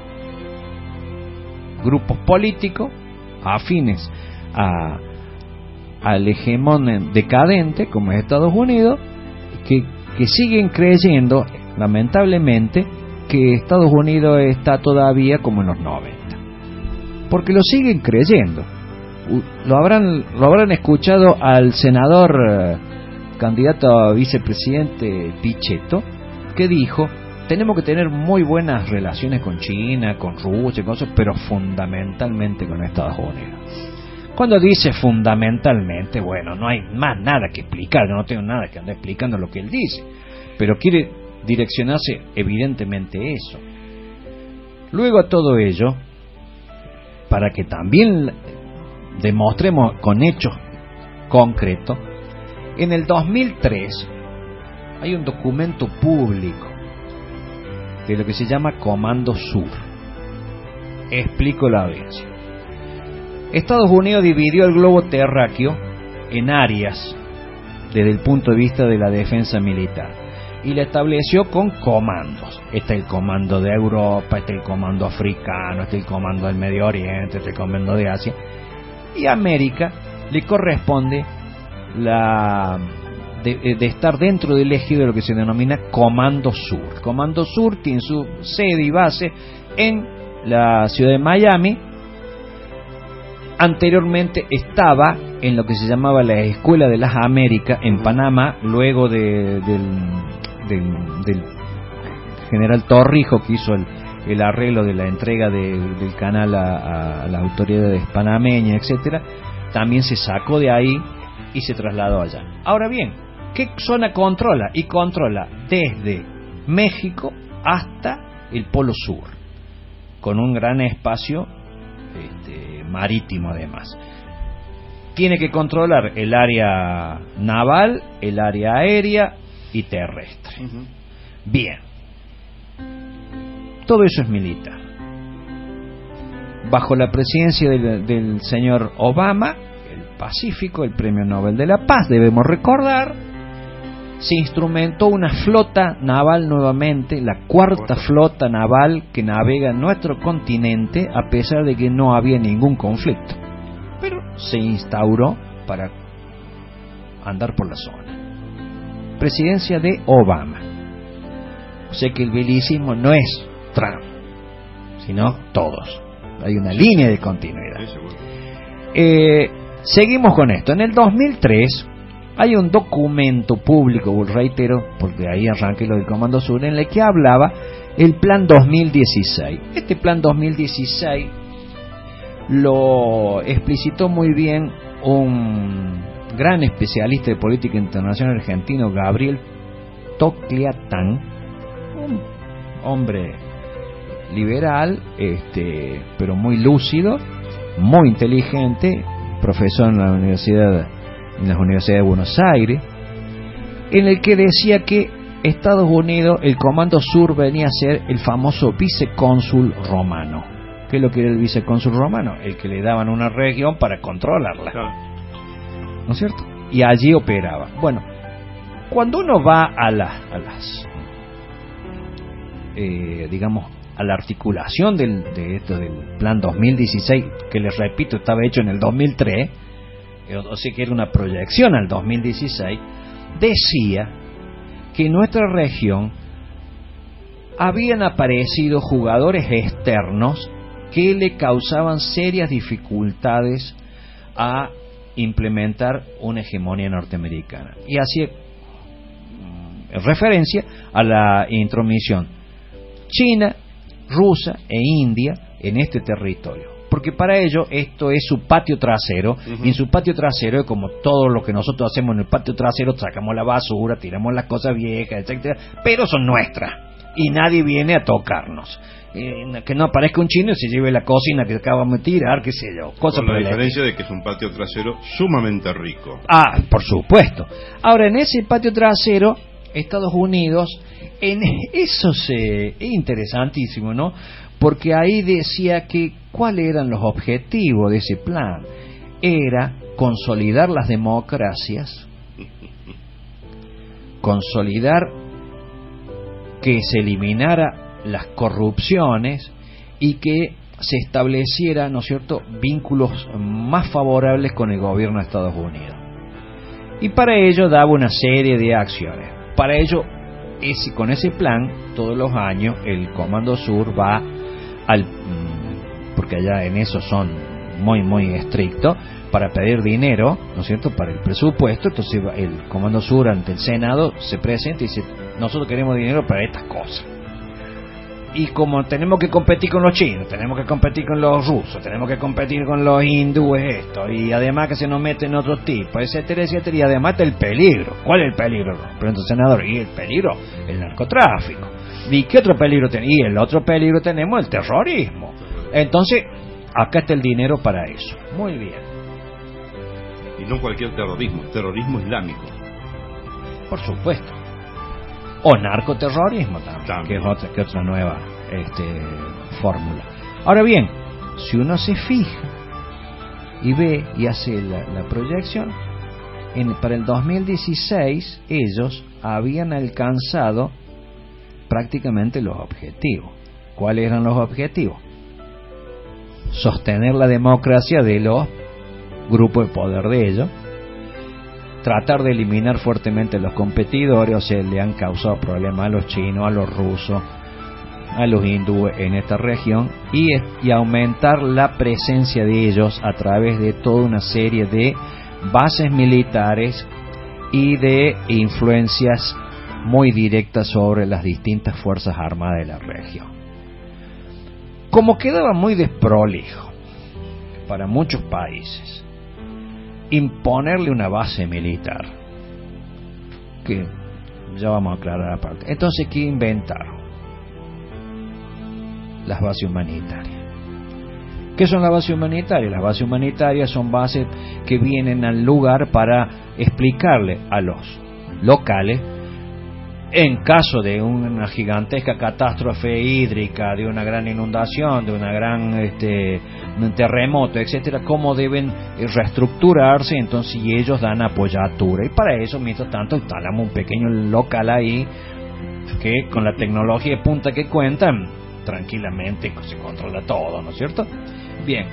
S6: grupos políticos afines al hegemón decadente como es Estados Unidos, que siguen creyendo lamentablemente que Estados Unidos está todavía como en los 90, porque lo siguen creyendo. Lo habrán escuchado al senador candidato a vicepresidente Pichetto, que dijo: tenemos que tener muy buenas relaciones con China, con Rusia, con eso, pero fundamentalmente con Estados Unidos. Cuando dice fundamentalmente, bueno, no hay más nada que explicar, yo no tengo nada que andar explicando lo que él dice, pero quiere direccionarse evidentemente eso. Luego a todo ello, para que también demostremos con hechos concretos, en el 2003 hay un documento público de lo que se llama Comando Sur. Explico la audiencia. Estados Unidos dividió el globo terráqueo en áreas desde el punto de vista de la defensa militar y la estableció con comandos. Está el comando de Europa, está el comando africano, está el comando del Medio Oriente, está el comando de Asia, y a América le corresponde de estar dentro del ejido de lo que se denomina Comando Sur. Comando Sur tiene su sede y base en la ciudad de Miami. Anteriormente estaba en lo que se llamaba la Escuela de las Américas en Panamá, luego del general Torrijos, que hizo el arreglo de la entrega del canal a las autoridades panameñas, etcétera. También se sacó de ahí y se trasladó allá. Ahora bien, ¿qué zona controla? Y controla desde México hasta el Polo Sur, con un gran espacio marítimo además. Tiene que controlar el área naval, el área aérea y terrestre. Bien, todo eso es militar. Bajo la presidencia del señor Obama, el Pacífico, el Premio Nobel de la Paz, debemos recordar, se instrumentó una flota naval nuevamente, la cuarta flota naval que navega en nuestro continente, a pesar de que no había ningún conflicto, pero se instauró para andar por la zona. Presidencia de Obama. O sea que el belicismo no es Trump, sino todos. Hay una línea de continuidad. Seguimos con esto. En el 2003 hay un documento público, reitero, porque ahí arranqué lo del Comando Sur, en el que hablaba el Plan 2016. Este Plan 2016 lo explicitó muy bien un gran especialista de política internacional argentino, Gabriel Tocliatán, un hombre liberal, pero muy lúcido, muy inteligente, profesor en las universidades de Buenos Aires, en el que decía que Estados Unidos, el Comando Sur, venía a ser el famoso vicecónsul romano. ¿Qué es lo que era el vicecónsul romano? El que le daban una región para controlarla, ¿no es cierto? Y allí operaba. Bueno, Cuando uno va a las digamos, a la articulación de esto del plan 2016, que les repito, estaba hecho en el 2003, o sea que era una proyección al 2016, decía que en nuestra región habían aparecido jugadores externos que le causaban serias dificultades a implementar una hegemonía norteamericana. Y hacía referencia a la intromisión china, rusa e India en este territorio, porque para ello esto es su patio trasero, y en su patio trasero, como todo lo que nosotros hacemos en el patio trasero, sacamos la basura, tiramos las cosas viejas, etcétera, pero son nuestras y nadie viene a tocarnos. Que no aparezca un chino y se lleve la cocina que acabamos de tirar, qué sé yo,
S3: con la diferencia de que es un patio trasero sumamente rico.
S6: Por supuesto. Ahora, en ese patio trasero, Estados Unidos, eso es interesantísimo, ¿no? Porque ahí decía que cuáles eran los objetivos de ese plan. Era consolidar las democracias, consolidar que se eliminara las corrupciones y que se estableciera, ¿no es cierto?, vínculos más favorables con el gobierno de Estados Unidos. Y para ello daba una serie de acciones. Para ello, con ese plan, todos los años el Comando Sur va porque allá en eso son muy muy estrictos, para pedir dinero, ¿no es cierto?, para el presupuesto. Entonces el Comando Sur ante el Senado se presenta y dice: nosotros queremos dinero para estas cosas. Y como tenemos que competir con los chinos, tenemos que competir con los rusos, tenemos que competir con los hindúes, y además que se nos meten otros tipos, etcétera, etcétera, y además está el peligro. ¿Cuál es el peligro? Pregunta el senador. Y el peligro, el narcotráfico. ¿Y qué otro peligro tenemos? Y el otro peligro tenemos el terrorismo. Entonces, acá está el dinero para eso. Muy bien.
S3: Y no cualquier terrorismo, terrorismo islámico.
S6: Por supuesto. O narcoterrorismo también. Que es otra nueva fórmula. Ahora bien, si uno se fija y ve y hace la proyección, para el 2016 ellos habían alcanzado prácticamente los objetivos. ¿Cuáles eran los objetivos? Sostener la democracia de los grupos de poder de ellos, tratar de eliminar fuertemente a los competidores, o sea, le han causado problemas a los chinos, a los rusos, a los hindúes en esta región, y aumentar la presencia de ellos a través de toda una serie de bases militares y de influencias muy directas sobre las distintas fuerzas armadas de la región. Como quedaba muy desprolijo para muchos países imponerle una base militar, que ya vamos a aclarar aparte, entonces ¿qué inventaron? Las bases humanitarias. ¿Qué son las bases humanitarias? Las bases humanitarias son bases que vienen al lugar para explicarle a los locales, en caso de una gigantesca catástrofe hídrica, de una gran inundación, de una gran un terremoto, etcétera, cómo deben reestructurarse. Entonces, y ellos dan apoyatura, y para eso, mientras tanto, instalamos un pequeño local ahí que con la tecnología de punta que cuentan, tranquilamente se controla todo, ¿no es cierto? Bien,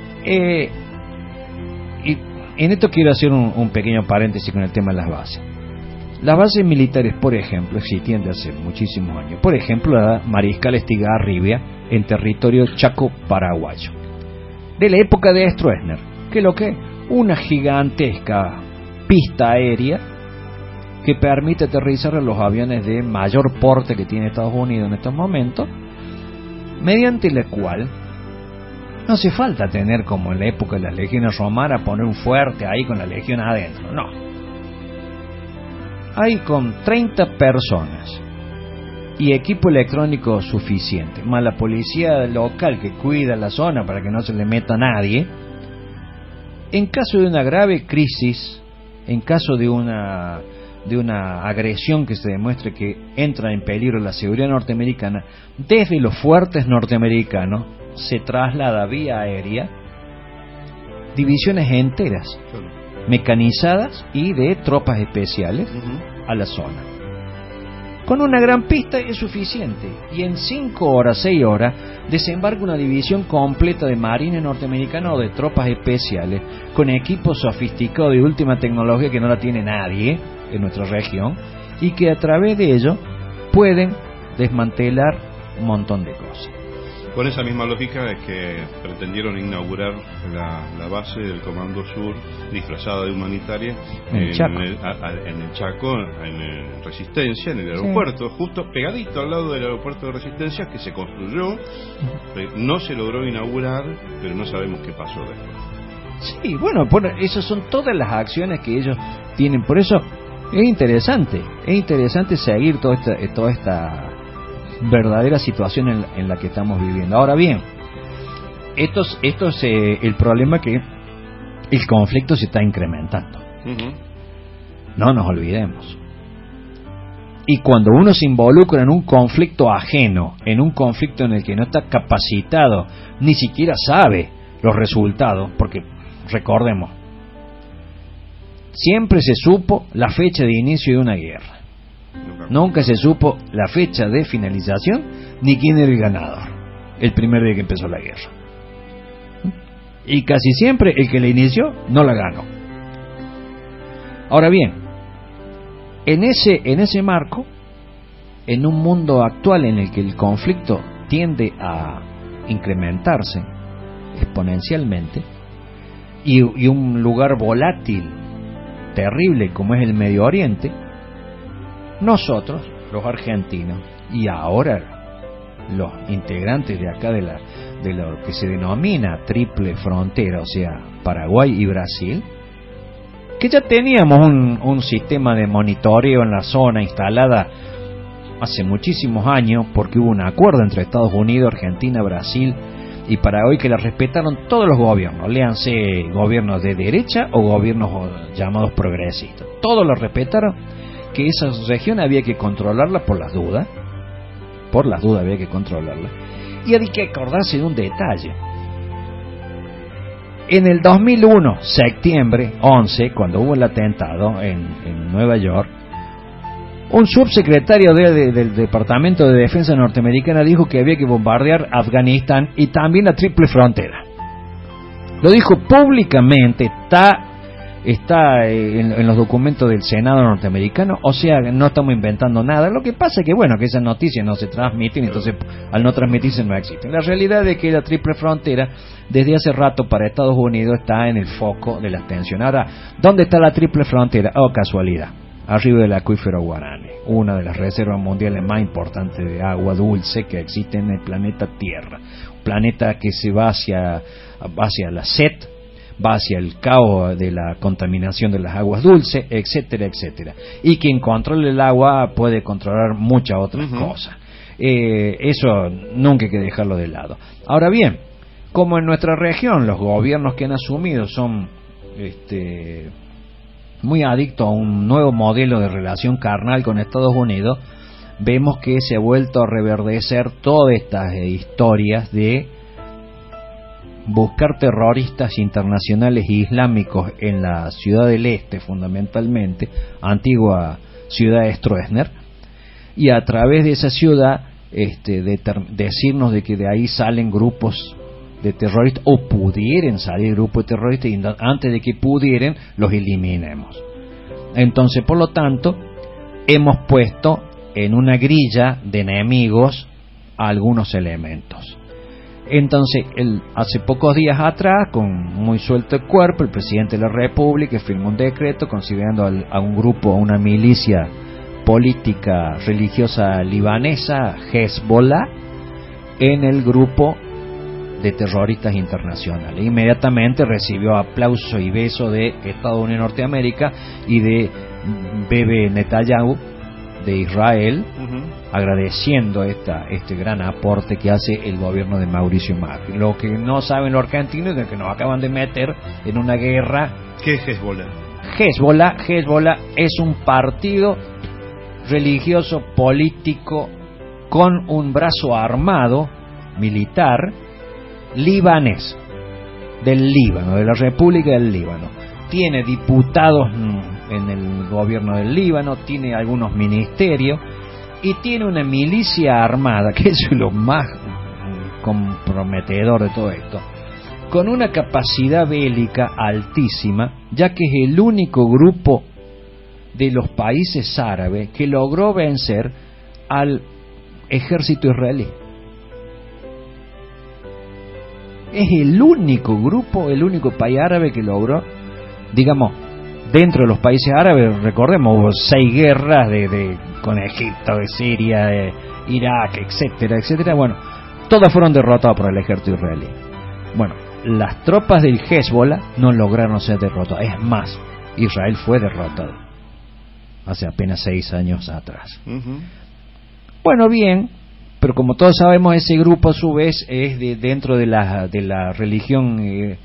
S6: y en esto quiero hacer un pequeño paréntesis con el tema de las bases. Las bases militares, por ejemplo, existían de hace muchísimos años. Por ejemplo, la Mariscal Estigarribia en territorio chaco-paraguayo, de la época de Stroessner, que lo que una gigantesca pista aérea que permite aterrizar a los aviones de mayor porte que tiene Estados Unidos en estos momentos, mediante la cual no hace falta tener, como en la época de las legiones romanas, poner un fuerte ahí con las legiones adentro, no. Hay con 30 personas y equipo electrónico suficiente, más la policía local que cuida la zona para que no se le meta a nadie, en caso de una grave crisis, en caso de una agresión que se demuestre que entra en peligro la seguridad norteamericana, desde los fuertes norteamericanos se traslada vía aérea divisiones enteras, mecanizadas y de tropas especiales, a la zona. Con una gran pista es suficiente, y en 5 horas, 6 horas, desembarca una división completa de marines norteamericanos o de tropas especiales, con equipos sofisticados de última tecnología que no la tiene nadie en nuestra región, y que a través de ello pueden desmantelar un montón de cosas.
S3: Con esa misma lógica es que pretendieron inaugurar la base del Comando Sur disfrazada de humanitaria en el Chaco, en Resistencia, en el aeropuerto, justo pegadito al lado del aeropuerto de Resistencia, que se construyó, no se logró inaugurar, pero no sabemos qué pasó después.
S6: Sí, bueno, esas son todas las acciones que ellos tienen, por eso es interesante seguir toda esta verdadera situación en la que estamos viviendo. Ahora bien, esto es el problema, que el conflicto se está incrementando. No nos olvidemos. Y cuando uno se involucra en un conflicto ajeno, en un conflicto en el que no está capacitado, ni siquiera sabe los resultados, porque recordemos, siempre se supo la fecha de inicio de una guerra. Nunca se supo la fecha de finalización ni quién era el ganador el primer día que empezó la guerra. Y casi siempre el que la inició no la ganó. Ahora bien, en ese marco, en un mundo actual en el que el conflicto tiende a incrementarse exponencialmente, y un lugar volátil terrible como es el Medio Oriente, nosotros, los argentinos, y ahora los integrantes de acá de lo que se denomina triple frontera, o sea, Paraguay y Brasil, que ya teníamos un sistema de monitoreo en la zona instalada hace muchísimos años, porque hubo un acuerdo entre Estados Unidos, Argentina, Brasil y Paraguay que la respetaron todos los gobiernos, léanse gobiernos de derecha o gobiernos llamados progresistas, todos lo respetaron, que esa región había que controlarla por las dudas había que controlarla, y hay que acordarse de un detalle. En el 2001, septiembre 11, cuando hubo el atentado en Nueva York, un subsecretario del Departamento de Defensa norteamericana dijo que había que bombardear Afganistán y también la triple frontera. Lo dijo públicamente, está en los documentos del Senado norteamericano, o sea, no estamos inventando nada. Lo que pasa es que, bueno, que esas noticias no se transmiten, entonces al no transmitirse no existen. La realidad es que la triple frontera, desde hace rato para Estados Unidos, está en el foco de la atención. Ahora, ¿dónde está la triple frontera? Oh, casualidad, arriba del acuífero Guarani, una de las reservas mundiales más importantes de agua dulce que existe en el planeta Tierra. Un planeta que se va hacia la sed, va hacia el caos de la contaminación de las aguas dulces, etcétera, etcétera. Y quien controla el agua puede controlar muchas otras cosas. Eso nunca hay que dejarlo de lado. Ahora bien, como en nuestra región los gobiernos que han asumido son muy adictos a un nuevo modelo de relación carnal con Estados Unidos, vemos que se ha vuelto a reverdecer todas estas historias de buscar terroristas internacionales islámicos en la Ciudad del Este, fundamentalmente, antigua ciudad de Stroessner, y a través de esa ciudad decirnos de que de ahí salen grupos de terroristas, o pudieran salir grupos de terroristas, y antes de que pudieran, los eliminemos. Entonces, por lo tanto, hemos puesto en una grilla de enemigos a algunos elementos. Entonces, hace pocos días atrás, con muy suelto el cuerpo, el presidente de la República firmó un decreto considerando a un grupo, a una milicia política religiosa libanesa, Hezbollah, en el grupo de terroristas internacionales. Inmediatamente recibió aplauso y beso de Estados Unidos de Norteamérica y de Bibi Netanyahu de Israel, agradeciendo este gran aporte que hace el gobierno de Mauricio Macri. Lo que no saben los argentinos es que nos acaban de meter en una guerra.
S3: ¿Qué es Hezbollah?
S6: Hezbollah es un partido religioso político con un brazo armado militar libanés, del Líbano, de la República del Líbano. Tiene diputados en el gobierno del Líbano, tiene algunos ministerios y tiene una milicia armada, que es lo más comprometedor de todo esto, con una capacidad bélica altísima, ya que es el único grupo de los países árabes que logró vencer al ejército israelí. Es el único grupo, el único país árabe que logró, digamos, dentro de los países árabes, recordemos, hubo 6 guerras con Egipto, de Siria, de Irak, etcétera, etcétera. Bueno, todas fueron derrotadas por el ejército israelí. Bueno, las tropas del Hezbollah no lograron ser derrotadas. Es más, Israel fue derrotado hace apenas 6 años atrás. Bueno, bien, pero como todos sabemos, ese grupo a su vez es dentro de la religión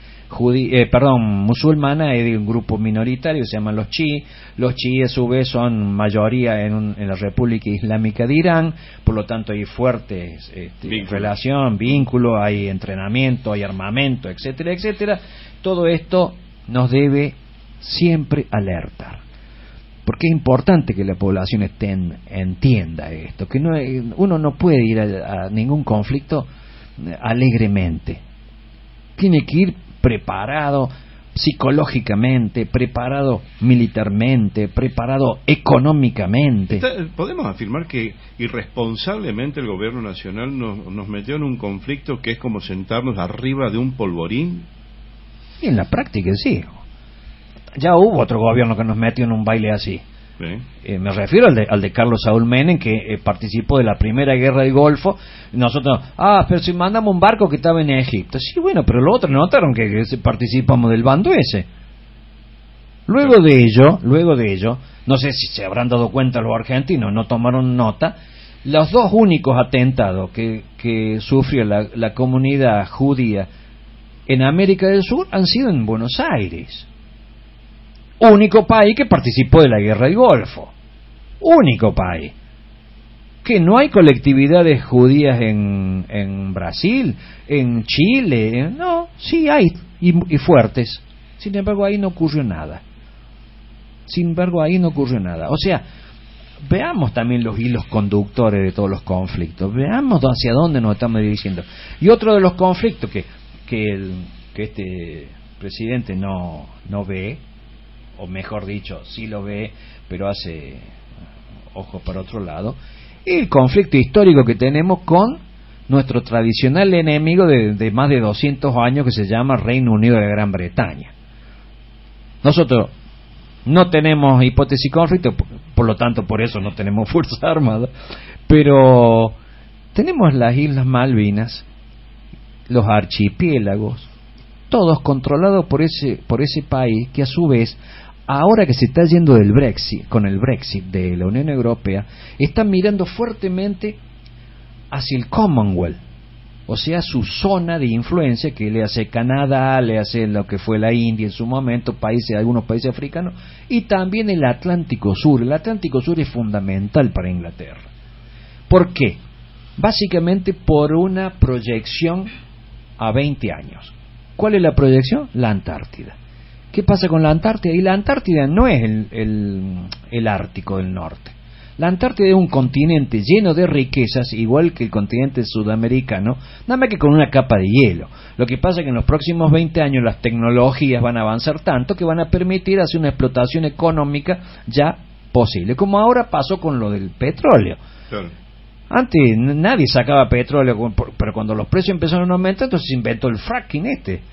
S6: musulmana, es de un grupo minoritario, se llaman los chiíes. Los chiíes a su vez son mayoría en la República Islámica de Irán, por lo tanto hay fuertes relación, vínculo, hay entrenamiento, hay armamento, etcétera, etcétera. Todo esto nos debe siempre alertar, porque es importante que la población entienda esto, que uno no puede ir a ningún conflicto alegremente. Tiene que ir preparado psicológicamente, preparado militarmente, preparado económicamente.
S3: Podemos afirmar que irresponsablemente el gobierno nacional nos metió en un conflicto que es como sentarnos arriba de un polvorín.
S6: Y en la práctica sí. Ya hubo otro gobierno que nos metió en un baile así. Me refiero al de Carlos Saúl Menem, que participó de la primera guerra del Golfo. Nosotros, pero si mandamos un barco que estaba en Egipto. Sí, bueno, pero los otros notaron que participamos del bando ese. Luego de ello, no sé si se habrán dado cuenta los argentinos, no tomaron nota. Los 2 únicos atentados que sufrió la comunidad judía en América del Sur han sido en Buenos Aires. Único país que participó de la guerra del Golfo. Único país. Que no hay colectividades judías en Brasil, en Chile. No, sí hay, y fuertes. Sin embargo, ahí no ocurrió nada. O sea, veamos también los hilos conductores de todos los conflictos. Veamos hacia dónde nos estamos dirigiendo. Y otro de los conflictos que este presidente no ve, o mejor dicho, sí lo ve, pero hace ojos para otro lado, el conflicto histórico que tenemos con nuestro tradicional enemigo de más de 200 años, que se llama Reino Unido de Gran Bretaña. Nosotros no tenemos hipótesis de conflicto, por lo tanto, por eso no tenemos fuerzas armadas, pero tenemos las Islas Malvinas, los archipiélagos, todos controlados por ese país, que a su vez, ahora que se está yendo del Brexit, con el Brexit de la Unión Europea, están mirando fuertemente hacia el Commonwealth, o sea, su zona de influencia, que le hace Canadá, le hace lo que fue la India en su momento, algunos países africanos, y también el Atlántico Sur. El Atlántico Sur es fundamental para Inglaterra. ¿Por qué? Básicamente por una proyección a 20 años. ¿Cuál es la proyección? La Antártida. ¿Qué pasa con la Antártida? Y la Antártida no es el Ártico del Norte. La Antártida es un continente lleno de riquezas, igual que el continente sudamericano, nada más que con una capa de hielo. Lo que pasa es que en los próximos 20 años las tecnologías van a avanzar tanto que van a permitir hacer una explotación económica ya posible, como ahora pasó con lo del petróleo. Claro. Antes nadie sacaba petróleo, pero cuando los precios empezaron a aumentar, entonces se inventó el fracking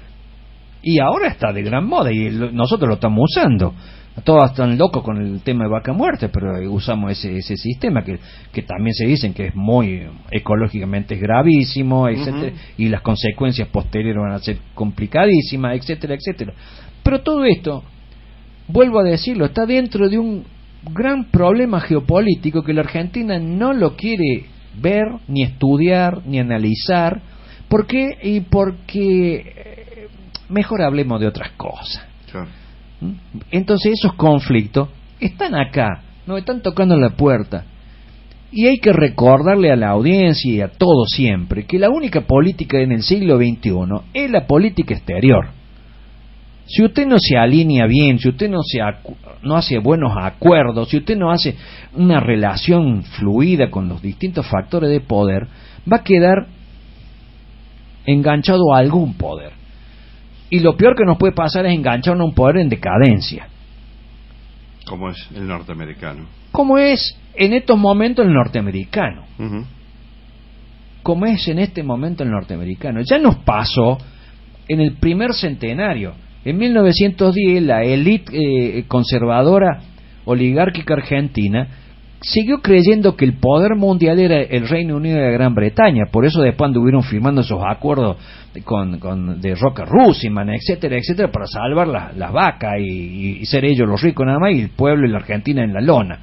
S6: y ahora está de gran moda y nosotros lo estamos usando. Todos están locos con el tema de vaca muerta, pero usamos ese sistema que también se dicen que es muy ecológicamente es gravísimo, etcétera, y las consecuencias posteriores van a ser complicadísimas, etcétera, etcétera. Pero todo esto, vuelvo a decirlo, está dentro de un gran problema geopolítico que la Argentina no lo quiere ver, ni estudiar, ni analizar. ¿Por qué? Y porque mejor hablemos de otras cosas. Claro. Entonces esos conflictos están acá, nos están tocando la puerta, y hay que recordarle a la audiencia y a todos siempre que la única política en el siglo XXI es la política exterior. Si usted no se alinea bien, si usted no hace buenos acuerdos, si usted no hace una relación fluida con los distintos factores de poder, va a quedar enganchado a algún poder. Y lo peor que nos puede pasar es engancharnos a un poder en decadencia.
S3: Como es el norteamericano.
S6: Como es en estos momentos el norteamericano.
S3: Uh-huh.
S6: Como es en este momento el norteamericano. Ya nos pasó en el primer centenario. En 1910 la élite conservadora oligárquica argentina siguió creyendo que el poder mundial era el Reino Unido de Gran Bretaña. Por eso después anduvieron firmando esos acuerdos de Roca Rusiman, etcétera, etcétera, para salvar las vacas y ser ellos los ricos nada más, y el pueblo y la Argentina en la lona.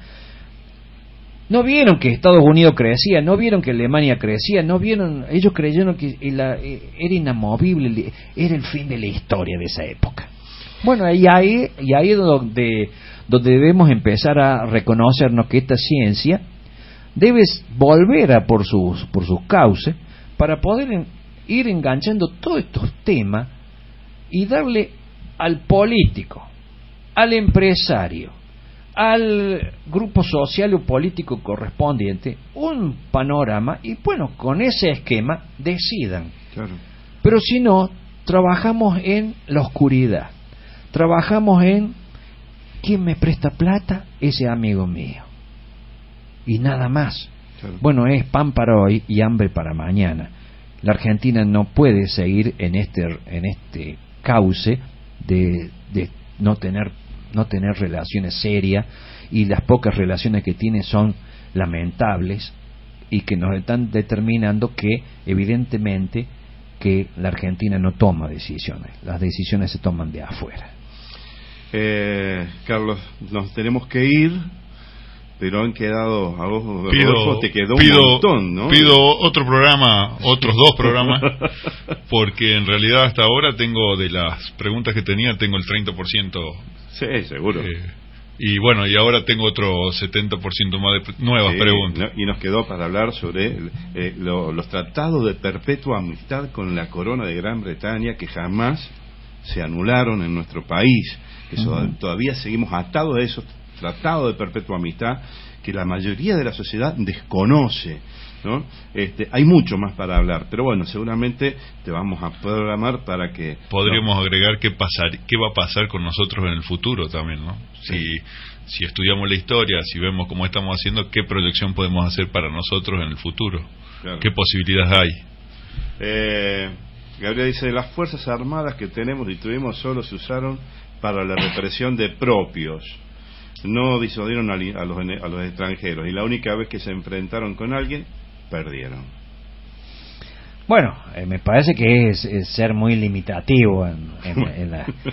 S6: No vieron que Estados Unidos crecía, no vieron que Alemania crecía, no vieron, ellos creyeron que era inamovible, era el fin de la historia de esa época. Bueno, y ahí es donde debemos empezar a reconocernos que esta ciencia debe volver a por sus cauces para poder ir enganchando todos estos temas y darle al político, al empresario, al grupo social o político correspondiente un panorama, y bueno, con ese esquema decidan.
S3: Claro. Pero
S6: si no, trabajamos en la oscuridad, trabajamos en ¿quién me presta plata? Ese amigo mío, y nada más.
S3: Claro.
S6: Bueno, es pan para hoy y hambre para mañana. La Argentina no puede seguir en este cauce de no tener relaciones serias, y las pocas relaciones que tiene son lamentables, y que nos están determinando que evidentemente que la Argentina no toma decisiones, las decisiones se toman de afuera.
S3: Carlos, nos tenemos que ir, pero han quedado a vos, Rodolfo, te quedó un montón, ¿no?
S4: Pido otro programa, otros 2 programas, porque en realidad hasta ahora tengo, de las preguntas que tenía, tengo el 30%.
S3: Sí, seguro.
S4: Y bueno, y ahora tengo otro 70% más de nuevas preguntas.
S3: Y nos quedó para hablar sobre los tratados de perpetua amistad con la corona de Gran Bretaña, que jamás se anularon en nuestro país, que todavía seguimos atados a esos tratados de perpetua amistad que la mayoría de la sociedad desconoce, ¿no? Hay mucho más para hablar, pero bueno, seguramente te vamos a programar para que
S4: podríamos agregar qué va a pasar con nosotros en el futuro también, ¿no?
S3: Sí.
S4: Si estudiamos la historia, si vemos cómo estamos haciendo, qué proyección podemos hacer para nosotros en el futuro. Claro. ¿Qué posibilidades hay?
S3: Gabriel dice: las fuerzas armadas que tenemos y tuvimos solo se usaron para la represión de propios, no disuadieron a los extranjeros, y la única vez que se enfrentaron con alguien, perdieron.
S6: Bueno, me parece que es ser muy limitativo en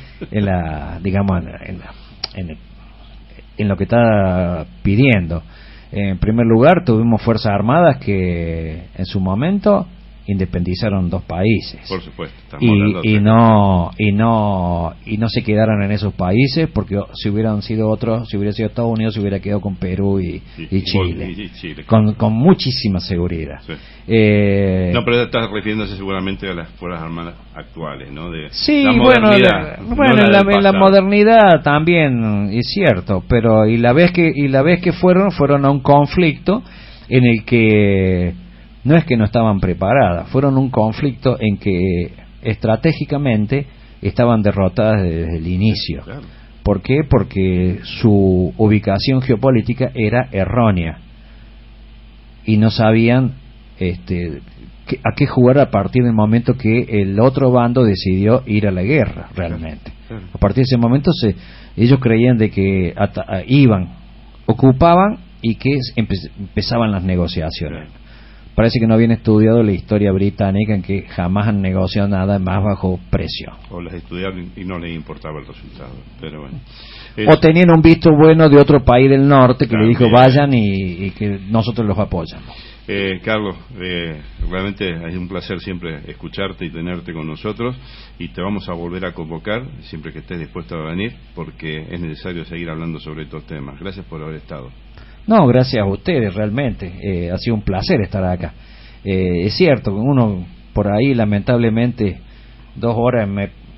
S6: lo que está pidiendo. En primer lugar, tuvimos fuerzas armadas que en su momento independizaron 2 países.
S3: Por supuesto.
S6: Y no se quedaron en esos países, porque si hubiera sido Estados Unidos, se hubiera quedado con Perú y Chile, con muchísima seguridad.
S3: Sí. No, pero estás refiriéndose seguramente a las fuerzas armadas actuales, ¿no?
S6: Sí, en la modernidad también es cierto, pero y la vez que fueron a un conflicto en el que no es que no estaban preparadas, fueron un conflicto en que estratégicamente estaban derrotadas desde el inicio.
S3: Claro.
S6: ¿Por qué? Porque su ubicación geopolítica era errónea y no sabían a qué jugar a partir del momento que el otro bando decidió ir a la guerra realmente.
S3: Claro.
S6: A partir de ese momento ellos creían de que ocupaban y que empezaban las negociaciones.
S3: Claro.
S6: Parece que no habían estudiado la historia británica, en que jamás han negociado nada más bajo presión.
S3: O las estudiaron y no les importaba el resultado, pero bueno.
S6: O tenían un visto bueno de otro país del norte que le dijo vayan y que nosotros los apoyamos.
S3: Carlos, realmente es un placer siempre escucharte y tenerte con nosotros, y te vamos a volver a convocar siempre que estés dispuesto a venir, porque es necesario seguir hablando sobre estos temas. Gracias por haber estado.
S6: No, gracias a ustedes, realmente. Ha sido un placer estar acá. Es cierto que uno por ahí, lamentablemente, 2 horas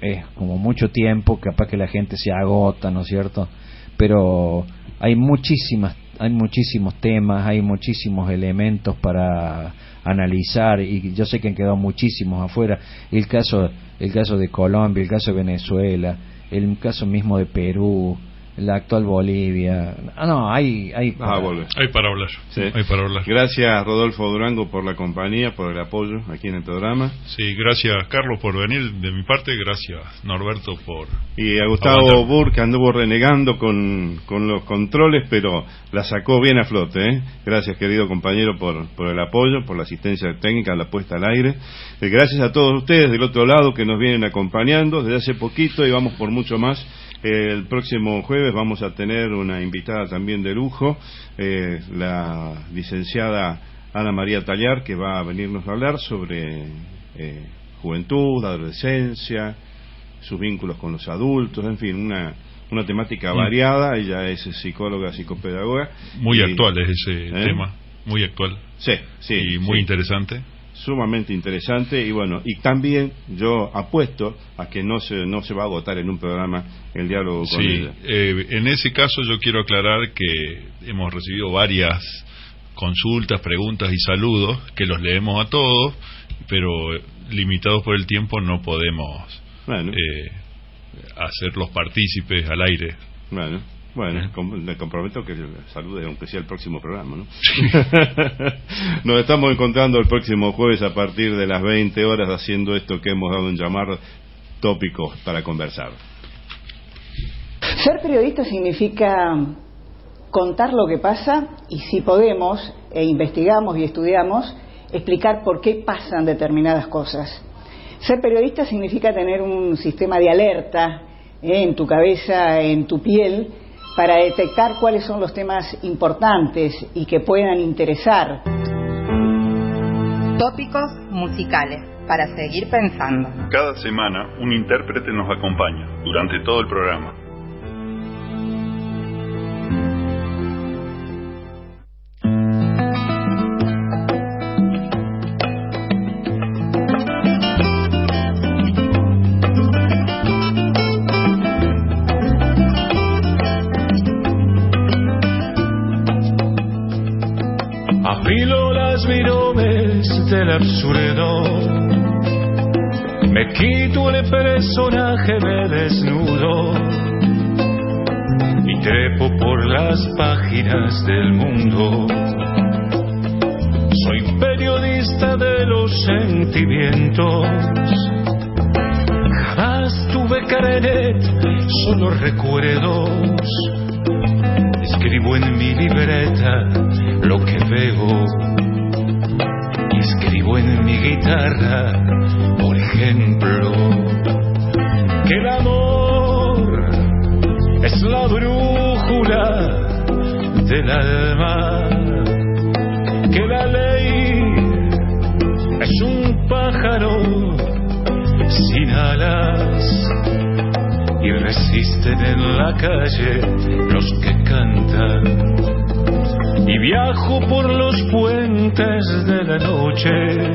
S6: es como mucho tiempo, capaz que la gente se agota, ¿no es cierto? Pero hay muchísimos temas, hay muchísimos elementos para analizar, y yo sé que han quedado muchísimos afuera. El caso de Colombia, el caso de Venezuela, el caso mismo de Perú, la actual Bolivia. Hay para
S4: hablar.
S3: Sí.
S4: Hay para hablar.
S3: Gracias, Rodolfo Durango, por la compañía, por el apoyo aquí en el programa.
S4: Sí, gracias, Carlos, por venir de mi parte. Gracias, Norberto, por...
S3: Y a Gustavo Burr, que anduvo renegando con los controles, pero la sacó bien a flote, ¿eh? Gracias, querido compañero, por el apoyo, por la asistencia técnica, la puesta al aire. Gracias a todos ustedes del otro lado que nos vienen acompañando desde hace poquito, y vamos por mucho más. El próximo jueves vamos a tener una invitada también de lujo, la licenciada Ana María Tallar, que va a venirnos a hablar sobre juventud, adolescencia, sus vínculos con los adultos, en fin, una temática variada. Ella es psicóloga, psicopedagoga.
S4: Muy actual es ese tema, muy actual.
S3: Sí,
S4: y muy interesante.
S3: Sumamente interesante, y bueno, y también yo apuesto a que no se va a agotar en un programa el diálogo con ella.
S4: En ese caso yo quiero aclarar que hemos recibido varias consultas, preguntas y saludos, que los leemos a todos, pero limitados por el tiempo no podemos hacerlos partícipes al aire.
S3: Bueno, me comprometo que salude, aunque sea el próximo programa, ¿no? Nos estamos encontrando el próximo jueves a partir de las 20 horas haciendo esto que hemos dado en llamar tópicos para conversar.
S12: Ser periodista significa contar lo que pasa y, si podemos, investigamos y estudiamos, explicar por qué pasan determinadas cosas. Ser periodista significa tener un sistema de alerta en tu cabeza, en tu piel, para detectar cuáles son los temas importantes y que puedan interesar.
S2: Tópicos musicales para seguir pensando.
S1: Cada semana un intérprete nos acompaña durante todo el programa.
S7: Afilo las viromes del absurdo, me quito el personaje, me desnudo y trepo por las páginas del mundo. Soy periodista de los sentimientos, jamás tuve carnet, solo recuerdos. Escribo en mi libreta lo que veo, y escribo en mi guitarra, por ejemplo, que el amor es la brújula del alma, que la ley es un pájaro sin alas, y resisten en la calle los que cantan. Y viajo por los puentes de la noche,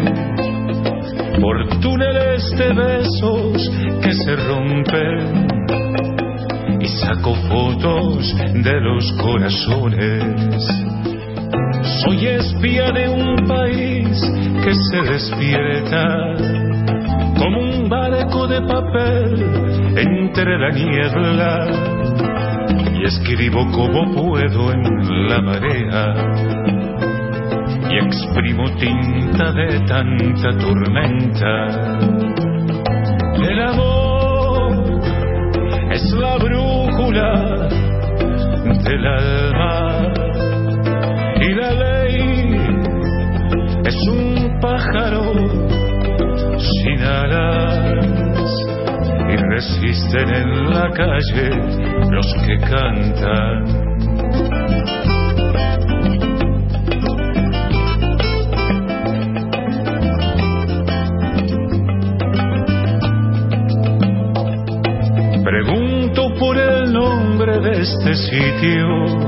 S7: por túneles de besos que se rompen, y saco fotos de los corazones. Soy espía de un país que se despierta, como un barco de papel entre la niebla, y escribo como puedo en la marea, y exprimo tinta de tanta tormenta. El amor es la brújula del alma, y la ley es un pájaro sin alas, y resisten en la calle los que cantan. Pregunto por el nombre de este sitio,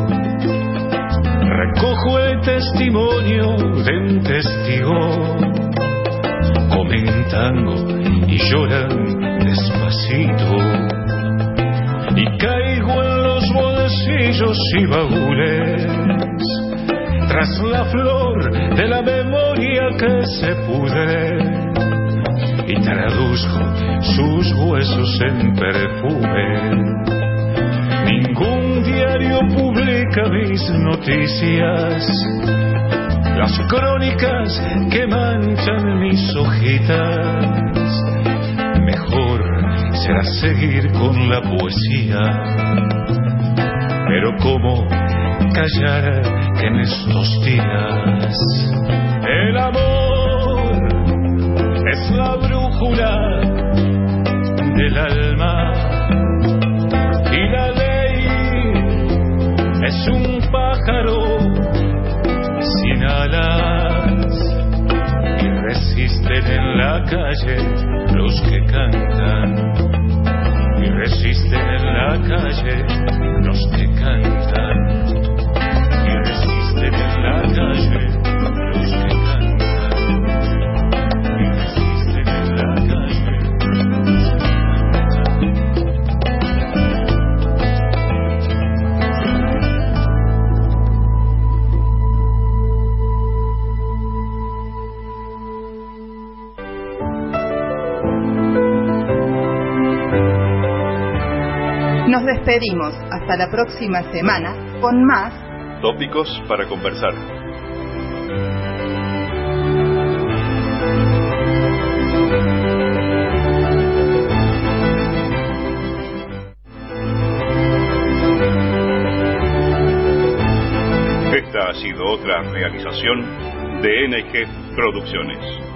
S7: recojo el testimonio de un testigo, comen tango y lloran despacito y caigo en los bolsillos y baúles tras la flor de la memoria que se pudre y traduzco sus huesos en perfume. Ningún diario publica mis noticias, las crónicas que manchan mis hojitas. Mejor será seguir con la poesía, pero ¿cómo callar en estos días? El amor es la brújula del alma y la ley es un pájaro sin alas y resisten en la calle los que cantan y resisten en la calle los que cantan y resisten en la calle los que cantan y resisten en la calle los que cantan.
S2: Nos despedimos hasta la próxima semana con más
S1: tópicos para conversar. Esta ha sido otra realización de NG Producciones.